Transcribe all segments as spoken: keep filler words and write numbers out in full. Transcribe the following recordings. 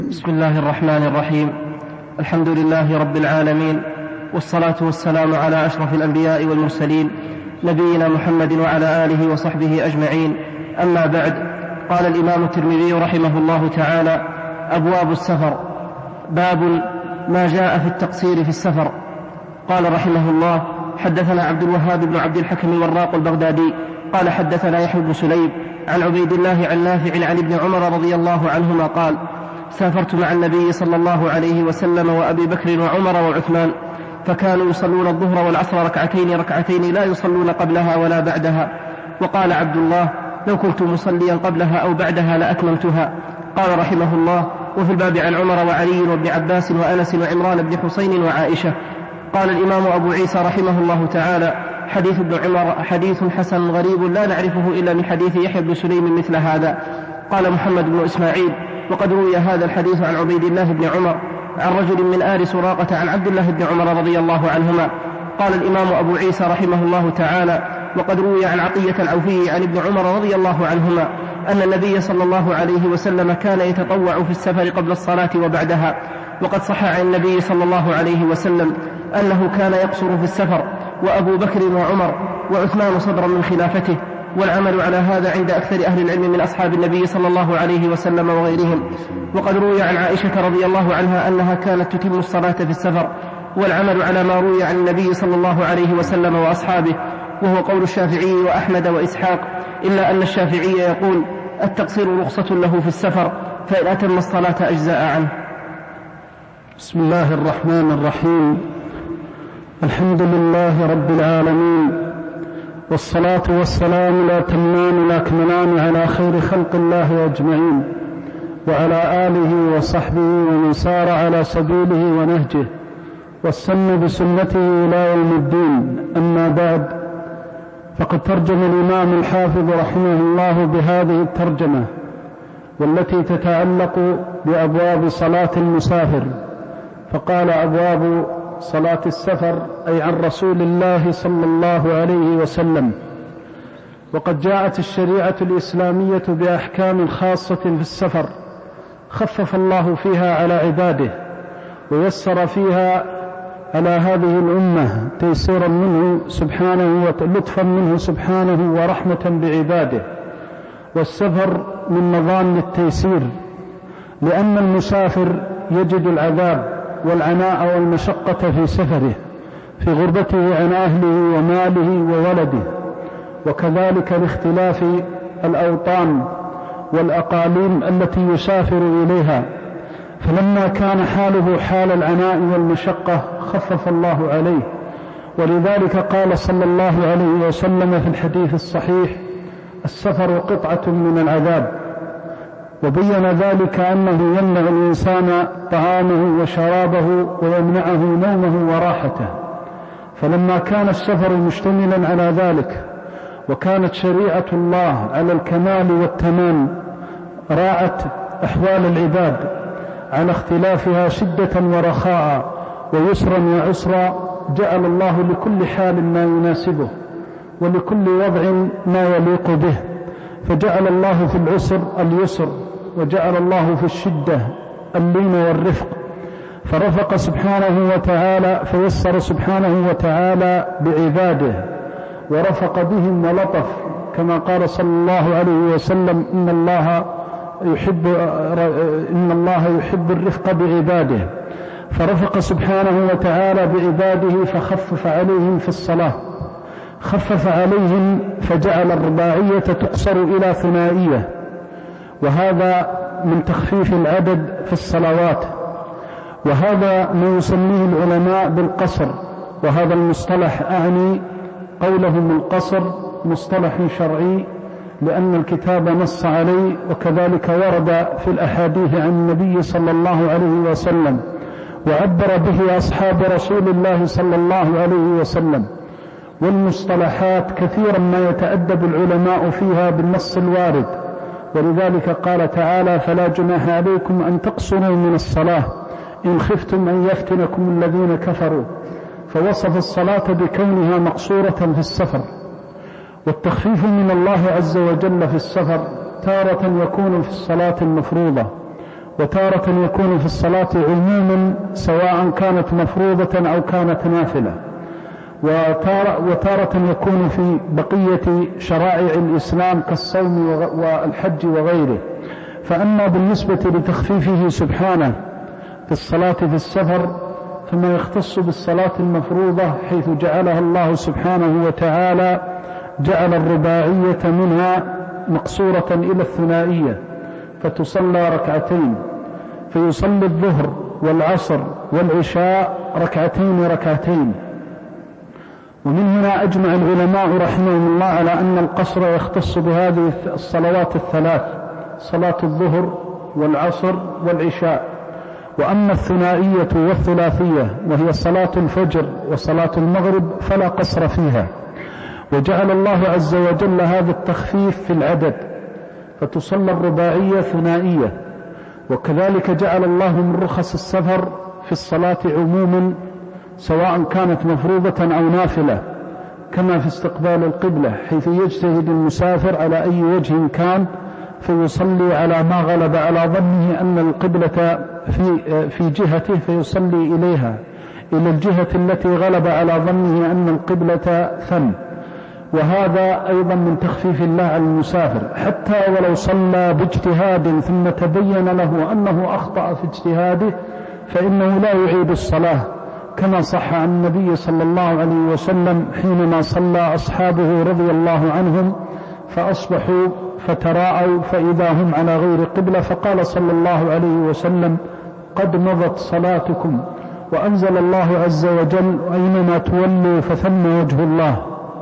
بسم الله الرحمن الرحيم. الحمد لله رب العالمين، والصلاة والسلام على أشرف الأنبياء والمرسلين نبينا محمد وعلى آله وصحبه أجمعين. أما بعد، قال الإمام الترمذي رحمه الله تعالى: أبواب السفر. باب ما جاء في التقصير في السفر. قال رحمه الله: حدثنا عبد الوهاب بن عبد الحكم الوراق البغدادي قال حدثنا يحيى بن سليم عن عبيد الله عن نافع عن ابن عمر رضي الله عنهما قال: سافرت مع النبي صلى الله عليه وسلم وأبي بكر وعمر وعثمان، فكانوا يصلون الظهر والعصر ركعتين ركعتين لا يصلون قبلها ولا بعدها. وقال عبد الله: لو كنت مصليا قبلها أو بعدها لأتممتها. قال رحمه الله: وفي الباب عن عمر وعلي وابن عباس وأنس وعمران بن حسين وعائشة. قال الإمام أبو عيسى رحمه الله تعالى: حديث ابن عمر حديث حسن غريب لا نعرفه إلا من حديث يحيى بن سليم مثل هذا. قال محمد بن إسماعيل: وقد روي هذا الحديث عن عبيد الله بن عمر عن رجل من آل سراقة عن عبد الله بن عمر رضي الله عنهما. قال الإمام أبو عيسى رحمه الله تعالى: وقد روي عن عطية العوفي عن ابن عمر رضي الله عنهما أن النبي صلى الله عليه وسلم كان يتطوع في السفر قبل الصلاة وبعدها. وقد صح عن النبي صلى الله عليه وسلم أنه كان يقصر في السفر، وأبو بكر وعمر وعثمان صدرا من خلافته، والعمل على هذا عند أكثر أهل العلم من أصحاب النبي صلى الله عليه وسلم وغيرهم. وقد روي عن عائشة رضي الله عنها أنها كانت تتم الصلاة في السفر، والعمل على ما روي عن النبي صلى الله عليه وسلم وأصحابه، وهو قول الشافعي وأحمد وإسحاق، إلا أن الشافعي يقول: التقصير رخصة له في السفر، فإن أتم الصلاة أجزاء عنه. بسم الله الرحمن الرحيم. الحمد لله رب العالمين، والصلاة والسلام لا تمان لا كملان على خير خلق الله أجمعين، وعلى آله وصحبه ومن سار على سبيله ونهجه والسن بسنته إلى يوم الدين. أما بعد، فقد ترجم الإمام الحافظ رحمه الله بهذه الترجمة، والتي تتعلق بأبواب صلاة المسافر، فقال: أبواب صلاة السفر، أي عن رسول الله صلى الله عليه وسلم. وقد جاءت الشريعة الإسلامية بأحكام خاصة في السفر خفف الله فيها على عباده، ويسر فيها على هذه الأمة تيسيرا منه سبحانه ولطفا منه سبحانه ورحمة بعباده. والسفر من مظان التيسير، لأن المسافر يجد العذاب والعناء والمشقة في سفره، في غربته عن أهله وماله وولده، وكذلك لاختلاف الأوطان والأقاليم التي يسافر إليها. فلما كان حاله حال العناء والمشقة خفف الله عليه، ولذلك قال صلى الله عليه وسلم في الحديث الصحيح: السفر قطعة من العذاب. وبين ذلك أنه يمنع الإنسان طعامه وشرابه ويمنعه نومه وراحته. فلما كان السفر مشتملا على ذلك، وكانت شريعة الله على الكمال والتمام، راعت أحوال العباد على اختلافها شدة ورخاء ويسرا وعسرا، جعل الله لكل حال ما يناسبه، ولكل وضع ما يليق به. فجعل الله في العسر اليسر، وجعل الله في الشدة اللين والرفق، فرفق سبحانه وتعالى، فيسر سبحانه وتعالى بعباده ورفق بهم ولطف، كما قال صلى الله عليه وسلم: إن الله يحب إن الله يحب الرفق بعباده. فرفق سبحانه وتعالى بعباده فخفف عليهم في الصلاة، خفف عليهم فجعل الرباعية تقصر إلى ثنائية، وهذا من تخفيف العدد في الصلوات. وهذا ما يسميه العلماء بالقصر، وهذا المصطلح أعني قولهم القصر مصطلح شرعي، لأن الكتاب نص عليه، وكذلك ورد في الأحاديث عن النبي صلى الله عليه وسلم، وعبر به أصحاب رسول الله صلى الله عليه وسلم. والمصطلحات كثيرا ما يتأدب العلماء فيها بالنص الوارد، ولذلك قال تعالى: فلا جناح عليكم أن تقصروا من الصلاة إن خفتم أن يفتنكم الذين كفروا. فوصف الصلاة بكونها مقصورة في السفر. والتخفيف من الله عز وجل في السفر تارة يكون في الصلاة المفروضة، وتارة يكون في الصلاة عموما سواء كانت مفروضة أو كانت نافلة، وتارة يكون في بقية شرائع الإسلام كالصوم والحج وغيره. فأما بالنسبة لتخفيفه سبحانه في الصلاة في السفر فما يختص بالصلاة المفروضة، حيث جعلها الله سبحانه وتعالى جعل الرباعية منها مقصورة إلى الثنائية، فتصلى ركعتين، فيصلي الظهر والعصر والعشاء ركعتين ركعتين. ومن هنا أجمع العلماء رحمهم الله على أن القصر يختص بهذه الصلوات الثلاث، صلاة الظهر والعصر والعشاء. وأما الثنائية والثلاثية وهي صلاة الفجر وصلاة المغرب فلا قصر فيها، وجعل الله عز وجل هذا التخفيف في العدد، فتصلى الرباعية ثنائية. وكذلك جعل الله من رخص السفر في الصلاة عموما سواء كانت مفروضة أو نافلة، كما في استقبال القبلة، حيث يجتهد المسافر على أي وجه كان فيصلي على ما غلب على ظنه أن القبلة في, في جهته فيصلي إليها، إلى الجهة التي غلب على ظنه أن القبلة ثم. وهذا أيضا من تخفيف الله على المسافر، حتى ولو صلى باجتهاد ثم تبين له أنه أخطأ في اجتهاده فإنه لا يعيد الصلاة، كما صح عن النبي صلى الله عليه وسلم حينما صلى أصحابه رضي الله عنهم فأصبحوا فتراءوا فإذا هم على غير قبلة، فقال صلى الله عليه وسلم: قد مضت صلاتكم. وأنزل الله عز وجل: أينما تولوا فثم وجه الله.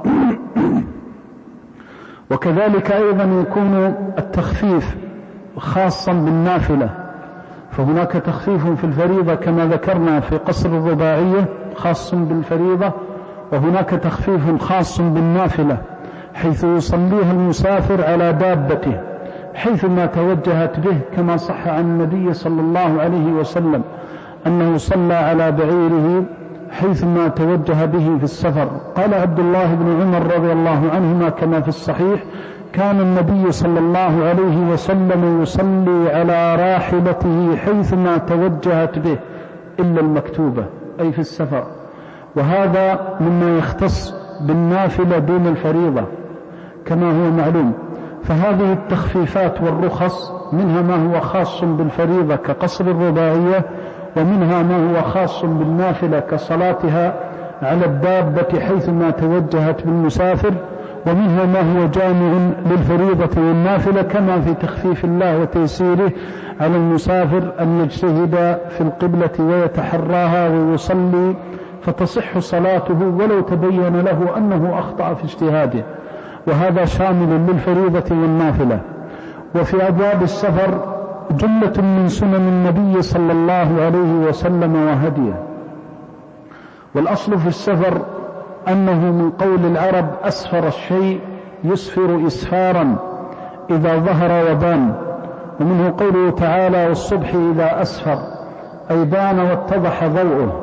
وكذلك أيضا يكون التخفيف خاصا بالنافلة، فهناك تخفيف في الفريضة كما ذكرنا في قصر الرباعية خاص بالفريضة، وهناك تخفيف خاص بالنافلة حيث يصليها المسافر على دابته حيثما توجهت به، كما صح عن النبي صلى الله عليه وسلم أنه صلى على بعيره حيثما توجه به في السفر. قال عبد الله بن عمر رضي الله عنهما كما في الصحيح: كان النبي صلى الله عليه وسلم يصلي على راحلته حيثما توجهت به إلا المكتوبة، أي في السفر. وهذا مما يختص بالنافلة دون الفريضة كما هو معلوم. فهذه التخفيفات والرخص منها ما هو خاص بالفريضة كقصر الرباعية، ومنها ما هو خاص بالنافلة كصلاتها على الدابة حيثما توجهت بالمسافر، ومنها ما هو جامع للفريضة والنافلة، كما في تخفيف الله وتيسيره على المسافر أن يجتهد في القبلة ويتحراها ويصلي فتصح صلاته ولو تبين له أنه أخطأ في اجتهاده، وهذا شامل للفريضة والنافلة. وفي أبواب السفر جملة من سنن النبي صلى الله عليه وسلم وهديه. والأصل في السفر أنه من قول العرب: أسفر الشيء يسفر إسفارا إذا ظهر وبان. ومنه قوله تعالى: والصبح إذا أسفر، أي بان واتضح ضوءه.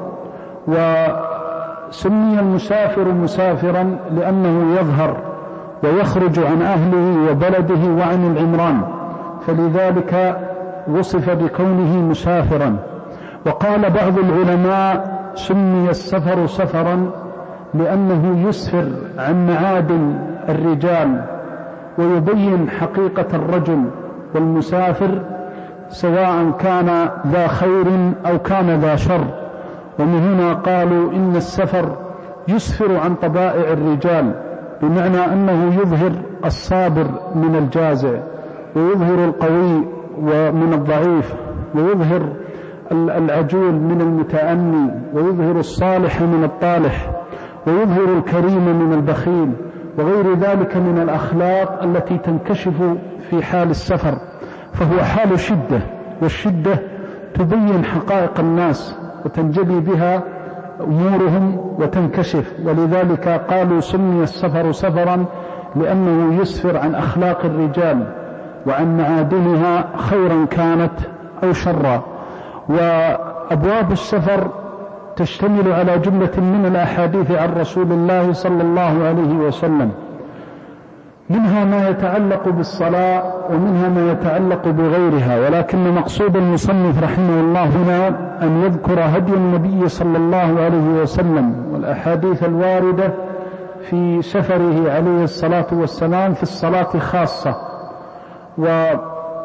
وسمي المسافر مسافرا لأنه يظهر ويخرج عن أهله وبلده وعن العمران، فلذلك وصف بكونه مسافرا. وقال بعض العلماء: سمي السفر سفرا لأنه يسفر عن معادن الرجال ويبين حقيقة الرجل والمسافر، سواء كان ذا خير أو كان ذا شر. ومن هنا قالوا إن السفر يسفر عن طبائع الرجال، بمعنى أنه يظهر الصابر من الجازع، ويظهر القوي ومن الضعيف، ويظهر العجول من المتأني، ويظهر الصالح من الطالح، ويظهر الكريم من البخيل، وغير ذلك من الأخلاق التي تنكشف في حال السفر. فهو حال شدة، والشدة تبين حقائق الناس وتنجلي بها أمورهم وتنكشف. ولذلك قالوا: سمي السفر سفرا لأنه يسفر عن أخلاق الرجال وعن معادنها خيرا كانت أو شرا. وأبواب السفر تشتمل على جملة من الأحاديث عن رسول الله صلى الله عليه وسلم، منها ما يتعلق بالصلاة ومنها ما يتعلق بغيرها، ولكن مقصود المصنف رحمه الله هنا أن يذكر هدي النبي صلى الله عليه وسلم والأحاديث الواردة في سفره عليه الصلاة والسلام في الصلاة خاصة. وقد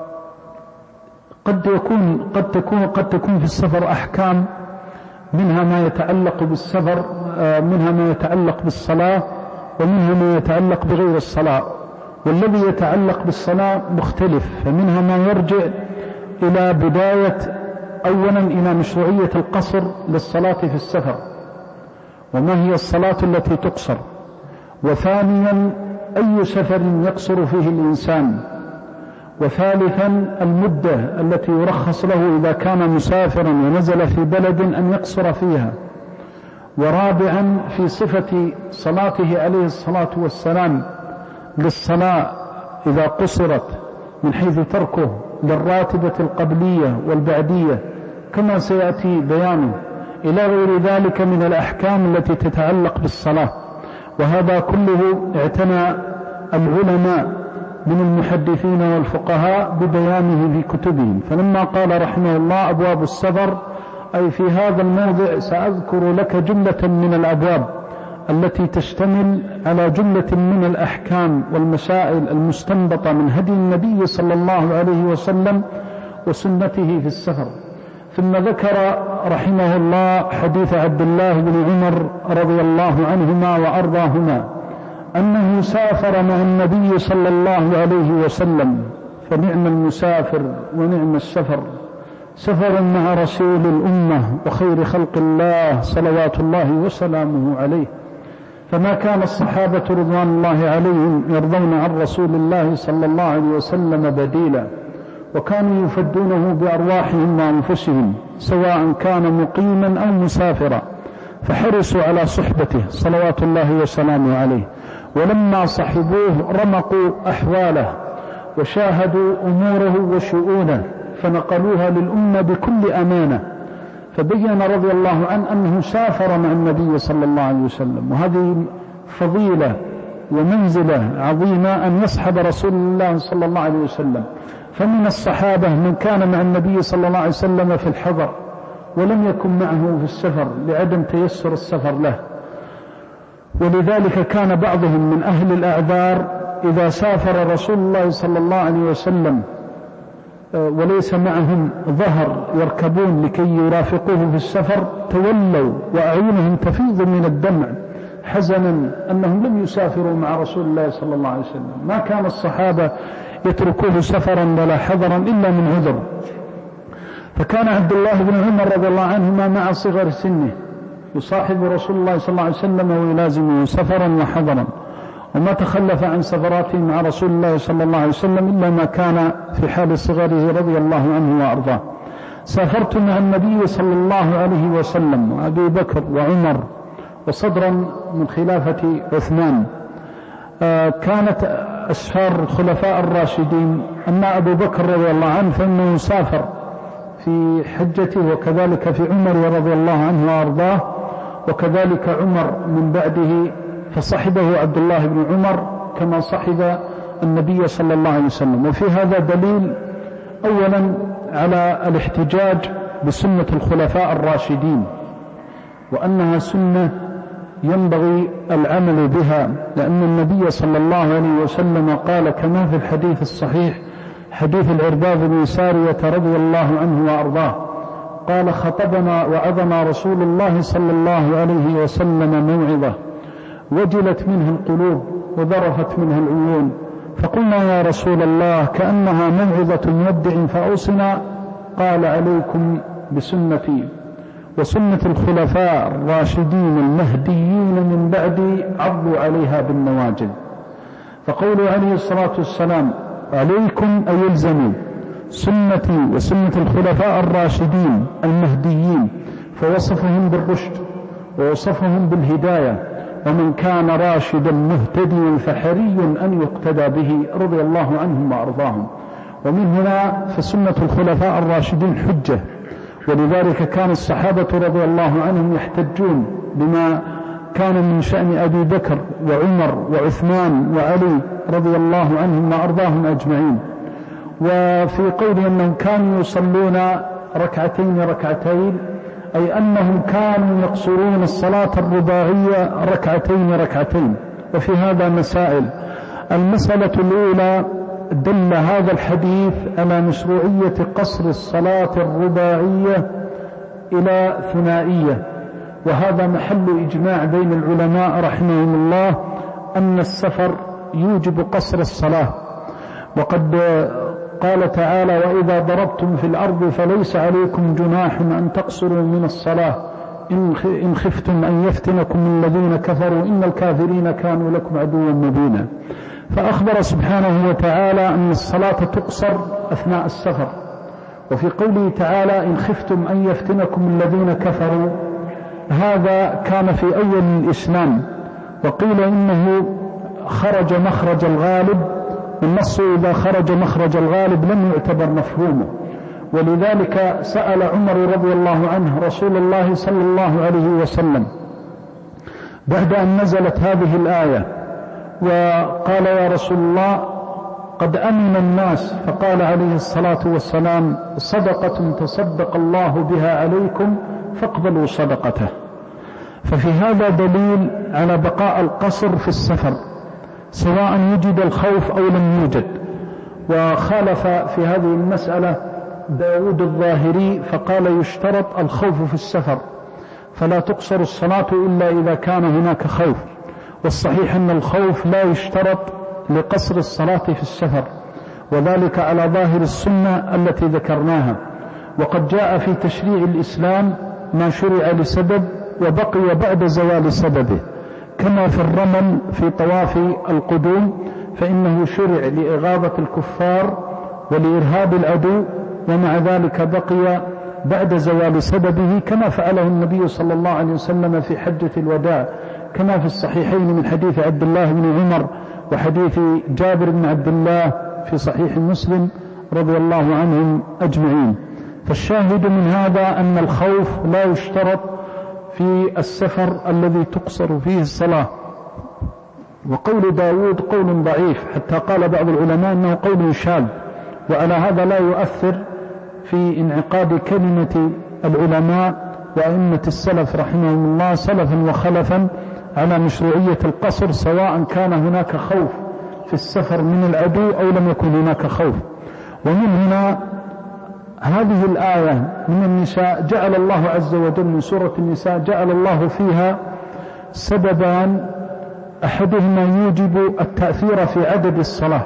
يكون قد تكون قد تكون في السفر أحكام، منها ما يتعلق بالسفر، منها ما يتعلق بالصلاة ومنها ما يتعلق بغير الصلاة، والذي يتعلق بالصلاة مختلف، فمنها ما يرجع إلى بداية أولا إلى مشروعية القصر للصلاة في السفر، وما هي الصلاة التي تقصر، وثانيا أي سفر يقصر فيه الإنسان، وثالثا المدة التي يرخص له إذا كان مسافرا ونزل في بلد أن يقصر فيها، ورابعا في صفة صلاته عليه الصلاة والسلام للصلاة إذا قصرت من حيث تركه للراتبة القبلية والبعدية كما سيأتي بيانه، إلى غير ذلك من الأحكام التي تتعلق بالصلاة. وهذا كله اعتنى العلماء من المحدثين والفقهاء ببيانه في كتبهم، فلما قال رحمه الله أبواب السفر، أي في هذا الموضع سأذكر لك جملة من الأبواب التي تشتمل على جملة من الأحكام والمسائل المستنبطة من هدي النبي صلى الله عليه وسلم وسنته في السفر. ثم ذكر رحمه الله حديث عبد الله بن عمر رضي الله عنهما وأرضاهما أنه سافر مع النبي صلى الله عليه وسلم، فنعم المسافر ونعم السفر، سفر مع رسول الأمة وخير خلق الله صلوات الله وسلامه عليه. فما كان الصحابة رضوان الله عليهم يرضون عن رسول الله صلى الله عليه وسلم بديلا، وكانوا يفدونه بأرواحهم وأنفسهم سواء كان مقيما أو مسافرا، فحرصوا على صحبته صلوات الله وسلامه عليه، ولما صحبوه رمقوا أحواله وشاهدوا أموره وشؤونه فنقلوها للأمة بكل أمانة. فبين رضي الله عنه أنه سافر مع النبي صلى الله عليه وسلم، وهذه فضيلة ومنزلة عظيمة أن يصحب رسول الله صلى الله عليه وسلم. فمن الصحابة من كان مع النبي صلى الله عليه وسلم في الحضر ولم يكن معه في السفر لعدم تيسر السفر له، ولذلك كان بعضهم من أهل الأعذار إذا سافر رسول الله صلى الله عليه وسلم وليس معهم ظهر يركبون لكي يرافقوه في السفر تولوا وأعينهم تفيض من الدمع حزنا أنهم لم يسافروا مع رسول الله صلى الله عليه وسلم. ما كان الصحابة يتركوه سفرا ولا حضرا إلا من عذر. فكان عبد الله بن عمر رضي الله عنهما مع صغر سنه يصاحب رسول الله صلى الله عليه وسلم ويلازمه سفرا وحضرا، وما تخلف عن سفراته مع رسول الله صلى الله عليه وسلم إلا ما كان في حال صغره رضي الله عنه وأرضاه. سافرت مع النبي صلى الله عليه وسلم وأبي بكر وعمر وصدرا من خلافة عثمان. آه كانت أسفار الخلفاء الراشدين. أما أبو بكر رضي الله عنه فإنه سافر في حجته، وكذلك في عمر رضي الله عنه وأرضاه، وكذلك عمر من بعده فصحبه عبد الله بن عمر كما صحب النبي صلى الله عليه وسلم. وفي هذا دليل أولا على الاحتجاج بسنة الخلفاء الراشدين، وأنها سنة ينبغي العمل بها، لأن النبي صلى الله عليه وسلم قال كما في الحديث الصحيح حديث العرباض بن سارية رضي الله عنه وأرضاه قال خطبنا وعظنا رسول الله صلى الله عليه وسلم موعظة وجلت منها القلوب وذرفت منها العيون، فقلنا يا رسول الله كأنها موعظة مودع فأوصنا، قال عليكم بسنتي وسنة الخلفاء الراشدين المهديين من بعدي عضوا عليها بالنواجذ. فقوله عليه الصلاة والسلام عليكم أي يلزموا سنتي وسنة الخلفاء الراشدين المهديين، فوصفهم بالرشد ووصفهم بالهداية، ومن كان راشدا مهتديا فحري أن يقتدى به رضي الله عنهم وأرضاهم. ومن هنا فسنة الخلفاء الراشدين حجة، ولذلك كان الصحابة رضي الله عنهم يحتجون بما كان من شأن أبي بكر وعمر وعثمان وعلي رضي الله عنهم وأرضاهم أجمعين. وفي قوله أنهم كانوا يصلون ركعتين ركعتين أي أنهم كانوا يقصرون الصلاة الرباعية ركعتين ركعتين. وفي هذا مسائل. المسألة الأولى: دل هذا الحديث على مشروعية قصر الصلاة الرباعية إلى ثنائية، وهذا محل إجماع بين العلماء رحمهم الله أن السفر يوجب قصر الصلاة. وقد قال تعالى: وإذا ضربتم في الأرض فليس عليكم جناح أن تقصروا من الصلاة إن خفتم أن يفتنكم الذين كفروا إن الكافرين كانوا لكم عدوا مبينا. فأخبر سبحانه وتعالى أن الصلاة تقصر أثناء السفر. وفي قوله تعالى: إن خفتم أن يفتنكم الذين كفروا، هذا كان في أول الإسلام، وقيل إنه خرج مخرج الغالب، والنص إذا خرج مخرج الغالب لم يعتبر مفهومه. ولذلك سأل عمر رضي الله عنه رسول الله صلى الله عليه وسلم بعد أن نزلت هذه الآية وقال: يا رسول الله قد أمن الناس، فقال عليه الصلاة والسلام: صدقة تصدق الله بها عليكم فاقبلوا صدقته. ففي هذا دليل على بقاء القصر في السفر سواء وجد الخوف أو لم يوجد. وخالف في هذه المسألة داود الظاهري فقال: يشترط الخوف في السفر فلا تقصر الصلاة إلا إذا كان هناك خوف. والصحيح أن الخوف لا يشترط لقصر الصلاة في السفر، وذلك على ظاهر السنة التي ذكرناها. وقد جاء في تشريع الإسلام ما شرع لسبب وبقي بعد زوال سببه، كما في الرمل في طواف القدوم فإنه شرع لإغاظة الكفار ولإرهاب العدو، ومع ذلك بقي بعد زوال سببه، كما فعله النبي صلى الله عليه وسلم في حجة الوداع، كما في الصحيحين من حديث عبد الله بن عمر وحديث جابر بن عبد الله في صحيح مسلم رضي الله عنهم أجمعين. فالشاهد من هذا أن الخوف لا يشترط في السفر الذي تقصر فيه الصلاة. وقول داود قول ضعيف، حتى قال بعض العلماء أنه قول شاذ، وعلى هذا لا يؤثر في انعقاد كلمة العلماء وأئمة السلف رحمهم الله سلفا وخلفا على مشروعية القصر سواء كان هناك خوف في السفر من العدو أو لم يكن هناك خوف. ومن هنا هذه الآية من النساء جعل الله عز وجل من سورة النساء جعل الله فيها سببان، أحدهما يوجب التأثير في عدد الصلاة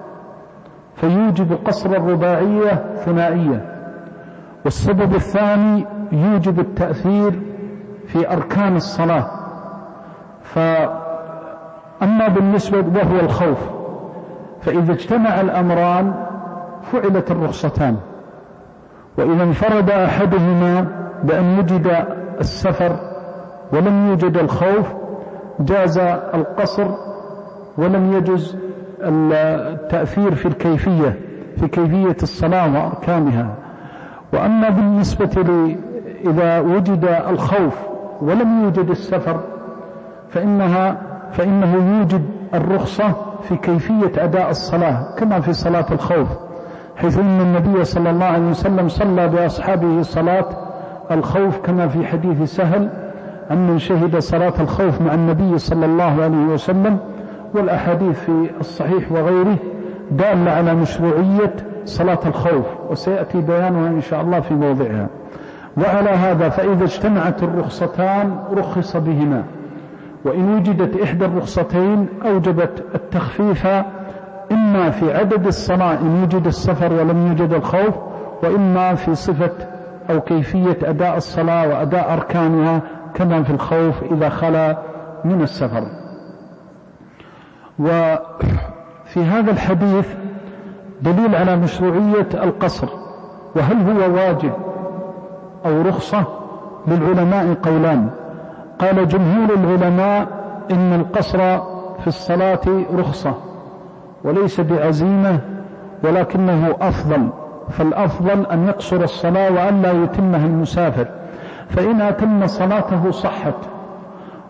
فيوجب قصر الرباعية ثنائية، والسبب الثاني يوجب التأثير في أركان الصلاة. فأما بالنسبة وهو الخوف، فإذا اجتمع الأمران فعلت الرخصتان، وإذا انفرد أحدهما بأن يجد السفر ولم يوجد الخوف جاز القصر ولم يجز التأثير في الكيفية في كيفية الصلاة وأركانها. وأما بالنسبة لي إذا وجد الخوف ولم يوجد السفر فإنها فإنه يوجد الرخصة في كيفية أداء الصلاة كما في صلاة الخوف، حيث أن النبي صلى الله عليه وسلم صلى بأصحابه صلاة الخوف كما في حديث سهل عن من شهد صلاة الخوف مع النبي صلى الله عليه وسلم. والأحاديث في الصحيح وغيره دالة على مشروعية صلاة الخوف، وسيأتي بيانها إن شاء الله في موضعها. وعلى هذا فإذا اجتمعت الرخصتان رخص بهما، وإن وجدت إحدى الرخصتين أوجبت التخفيف إما في عدد الصلاة إن وجد السفر ولم يوجد الخوف، وإما في صفة أو كيفية أداء الصلاة وأداء أركانها كما في الخوف إذا خلا من السفر. وفي هذا الحديث دليل على مشروعية القصر، وهل هو واجب أو رخصة؟ للعلماء قولان. قال جمهور العلماء إن القصر في الصلاة رخصة وليس بعزيمة، ولكنه أفضل، فالأفضل أن يقصر الصلاة وأن لا يتمها المسافر، فإن أتم صلاته صحت.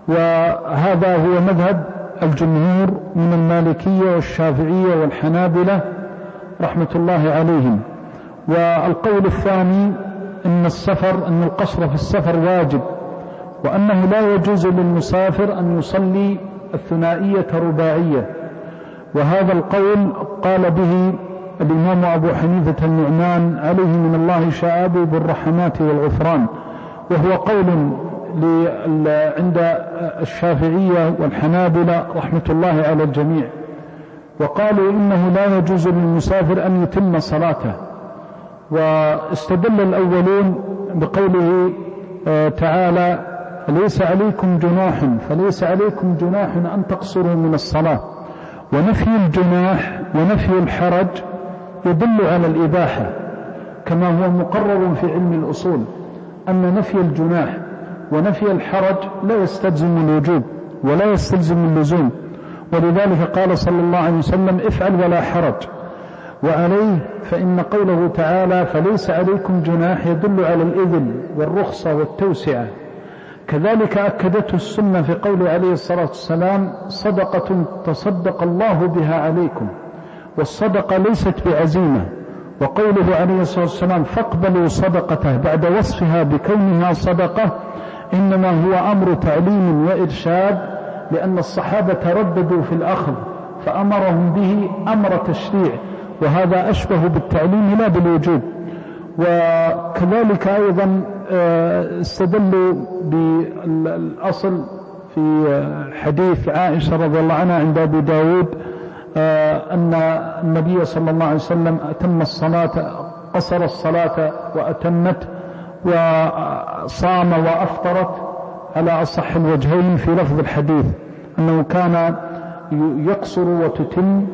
وهذا هو مذهب الجمهور من المالكية والشافعية والحنابلة رحمة الله عليهم. والقول الثاني أن السفر أن القصر في السفر واجب، وأنه لا يجوز للمسافر أن يصلي الثنائية رباعية، وهذا القول قال به الإمام أبو حنيفة النعمان عليه من الله شآبه بالرحمات والغفران، وهو قول عند الشافعية والحنابلة رحمة الله على الجميع. وقالوا إنه لا يجوز للمسافر أن يتم صلاته، واستدل الأولون بقوله تعالى ليس عليكم جناح فليس عليكم جناح أن تقصروا من الصلاة، ونفي الجناح ونفي الحرج يدل على الإباحة، كما هو مقرر في علم الأصول أن نفي الجناح ونفي الحرج لا يستلزم الوجوب ولا يستلزم اللزوم، ولذلك قال صلى الله عليه وسلم افعل ولا حرج. وعليه فإن قوله تعالى فليس عليكم جناح يدل على الإذن والرخصة والتوسعة. كذلك أكدته السنة في قوله عليه الصلاة والسلام صدقة تصدق الله بها عليكم، والصدقة ليست بعزيمة. وقوله عليه الصلاة والسلام فاقبلوا صدقته بعد وصفها بكونها صدقة إنما هو أمر تعليم وإرشاد، لأن الصحابة ترددوا في الأخذ فأمرهم به أمر تشريع، وهذا أشبه بالتعليم لا بالوجوب. وكذلك أيضا استدلوا بالأصل في حديث عائشة رضي الله عنها عند أبي داود أن النبي صلى الله عليه وسلم أتم الصلاة قصر الصلاة وأتمت وصام وأفطرت على أصح الوجهين في لفظ الحديث، أنه كان يقصر وتتم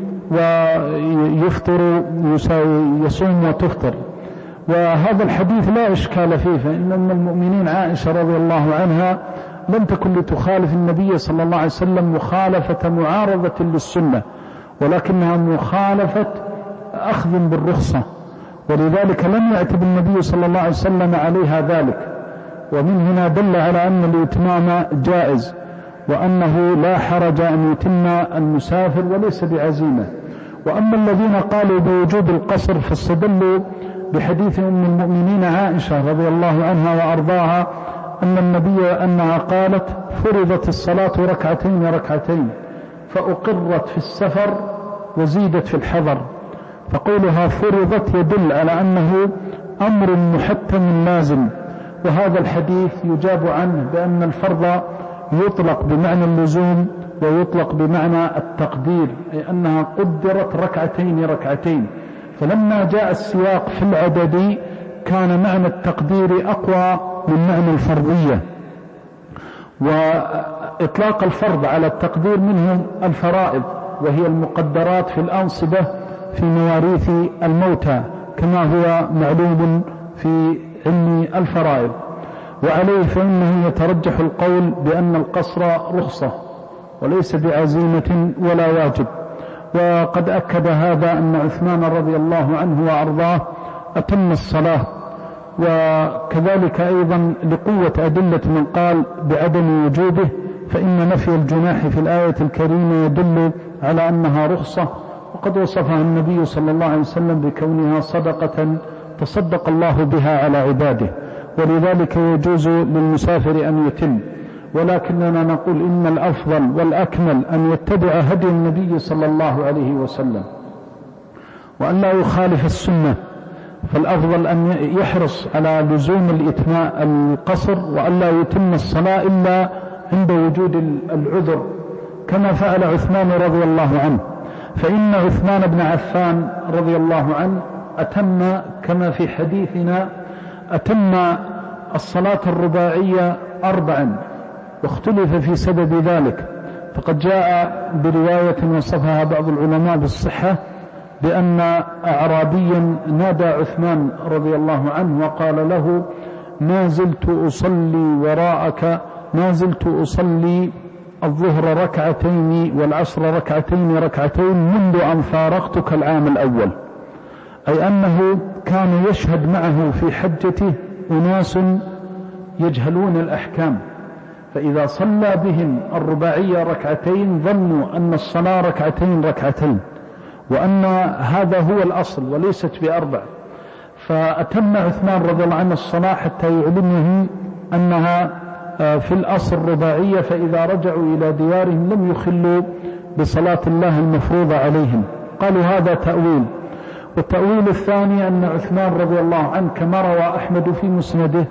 ويفطر يصوم وتفطر. وهذا الحديث لا إشكال فيه، فإن من المؤمنين عائشة رضي الله عنها لم تكن لتخالف النبي صلى الله عليه وسلم مخالفة معارضة للسنة، ولكنها مخالفة أخذ بالرخصة، ولذلك لم يعتب النبي صلى الله عليه وسلم عليها ذلك. ومن هنا دل على أن الإتمام جائز، وأنه لا حرج أن يتم المسافر وليس بعزيمة. وأما الذين قالوا بوجوب القصر فاستدلوا بحديث أم المؤمنين عائشة رضي الله عنها وأرضاها أن النبي أنها قالت فرضت الصلاة ركعتين ركعتين فأقرت في السفر وزيدت في الحضر، فقولها فرضت يدل على أنه أمر محتم لازم. وهذا الحديث يجاب عنه بأن الفرض يطلق بمعنى اللزوم ويطلق بمعنى التقدير، أي أنها قدرت ركعتين ركعتين، فلما جاء السياق في العدد كان معنى التقدير أقوى من معنى الفرضية. وإطلاق الفرض على التقدير منه الفرائض، وهي المقدرات في الأنصبة في مواريث الموتى كما هو معلوم في علم الفرائض. وعليه فإنه يترجح القول بأن القصر رخصة وليس بعزيمة ولا واجب. وقد أكد هذا أن عثمان رضي الله عنه وأرضاه أتم الصلاة، وكذلك أيضا لقوة أدلة من قال بعدم وجوبه، فإن نفي الجناح في الآية الكريمة يدل على أنها رخصة، وقد وصفها النبي صلى الله عليه وسلم بكونها صدقة تصدق الله بها على عباده، ولذلك يجوز للمسافر أن يتم. ولكننا نقول إن الأفضل والأكمل أن يتبع هدي النبي صلى الله عليه وسلم وأن لا يخالف السنة، فالأفضل أن يحرص على لزوم الإتماء القصر، وأن لا يتم الصلاة إلا عند وجود العذر، كما فعل عثمان رضي الله عنه. فإن عثمان بن عفان رضي الله عنه أتم كما في حديثنا أتم الصلاة الرباعية أربعا، واختلف في سبب ذلك، فقد جاء برواية وصفها بعض العلماء بالصحة بأن أعرابيا نادى عثمان رضي الله عنه وقال له ما زلت أصلي وراءك ما زلت أصلي الظهر ركعتين والعصر ركعتين ركعتين منذ أن فارقتك العام الأول، أي أنه كان يشهد معه في حجته أناس يجهلون الأحكام، فإذا صلى بهم الرباعية ركعتين ظنوا أن الصلاة ركعتين ركعتين، وأن هذا هو الأصل وليست بأربع، فأتم عثمان رضي الله عنه الصلاة حتى يعلمهم أنها في الأصل رباعية، فإذا رجعوا إلى ديارهم لم يخلوا بصلاة الله المفروضة عليهم. قالوا هذا تأويل. والتأويل الثاني أن عثمان رضي الله عنه كما روى أحمد في مسنده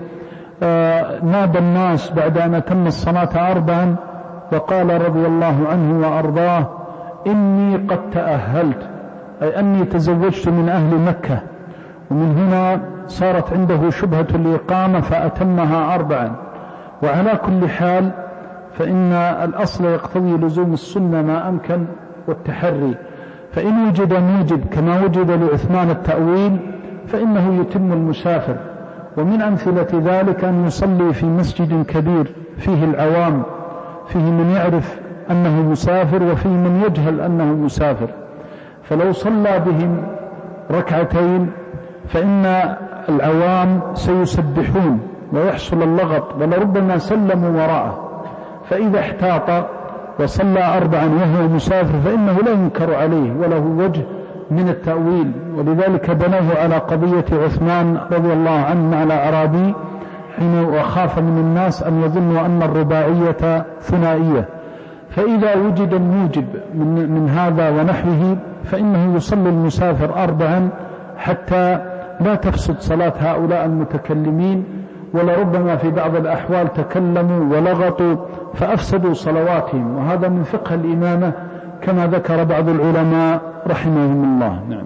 نادى الناس بعد أن أتم الصلاة أربعا وقال رضي الله عنه وأرضاه: إني قد تأهلت، أي أني تزوجت من أهل مكة. ومن هنا صارت عنده شبهة الإقامة فأتمها أربعا. وعلى كل حال فإن الأصل يقتضي لزوم السنة ما أمكن والتحري، فإن وجد موجب كما وجد لعثمان التأويل فإنه يتم المسافر. ومن أمثلة ذلك أن يصلي في مسجد كبير فيه العوام، فيه من يعرف أنه مسافر وفيه من يجهل أنه مسافر، فلو صلى بهم ركعتين فإن العوام سيسبحون ويحصل اللغط ولربما سلموا وراءه، فإذا احتاط وصلى أربعا وهو مسافر فإنه لا ينكر عليه وله وجه من التأويل. ولذلك بنوه على قضية عثمان رضي الله عنه على أعرابي حين وخاف من الناس أن يظنوا أن الرباعية ثنائية. فإذا وجد الموجب من, من هذا ونحوه فإنه يصلي المسافر أربعا حتى لا تفسد صلاة هؤلاء المتكلمين، ولربما في بعض الأحوال تكلموا ولغطوا فأفسدوا صلواتهم، وهذا من فقه الإمامة كما ذكر بعض العلماء رحمهم الله. نعم.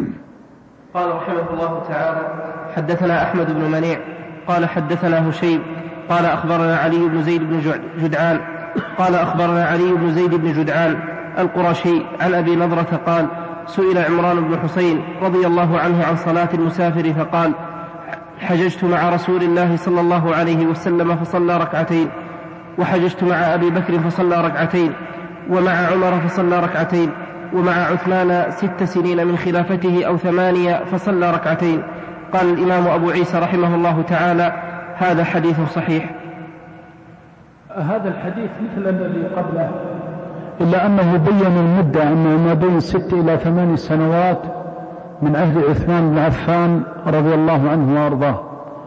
قال رحمه الله تعالى: حدثنا أحمد بن منيع قال حدثنا هشيم قال أخبرنا علي بن زيد بن جدعان قال أخبرنا علي بن زيد بن جدعان القرشي عن أبي نضرة قال: سئل عمران بن حسين رضي الله عنه عن صلاة المسافر فقال: حججت مع رسول الله صلى الله عليه وسلم فصلى ركعتين، وحججت مع أبي بكر فصلى ركعتين، ومع عمر فصلى ركعتين، ومع عثمان ست سنين من خلافته أو ثمانية فصلى ركعتين. قال الإمام أبو عيسى رحمه الله تعالى: هذا حديث صحيح. هذا الحديث مثل الذي قبله، إلا أنه بين المدة أنه ما بين ست إلى ثمان سنوات من عهد عثمان بن عفان رضي الله عنه وأرضاه،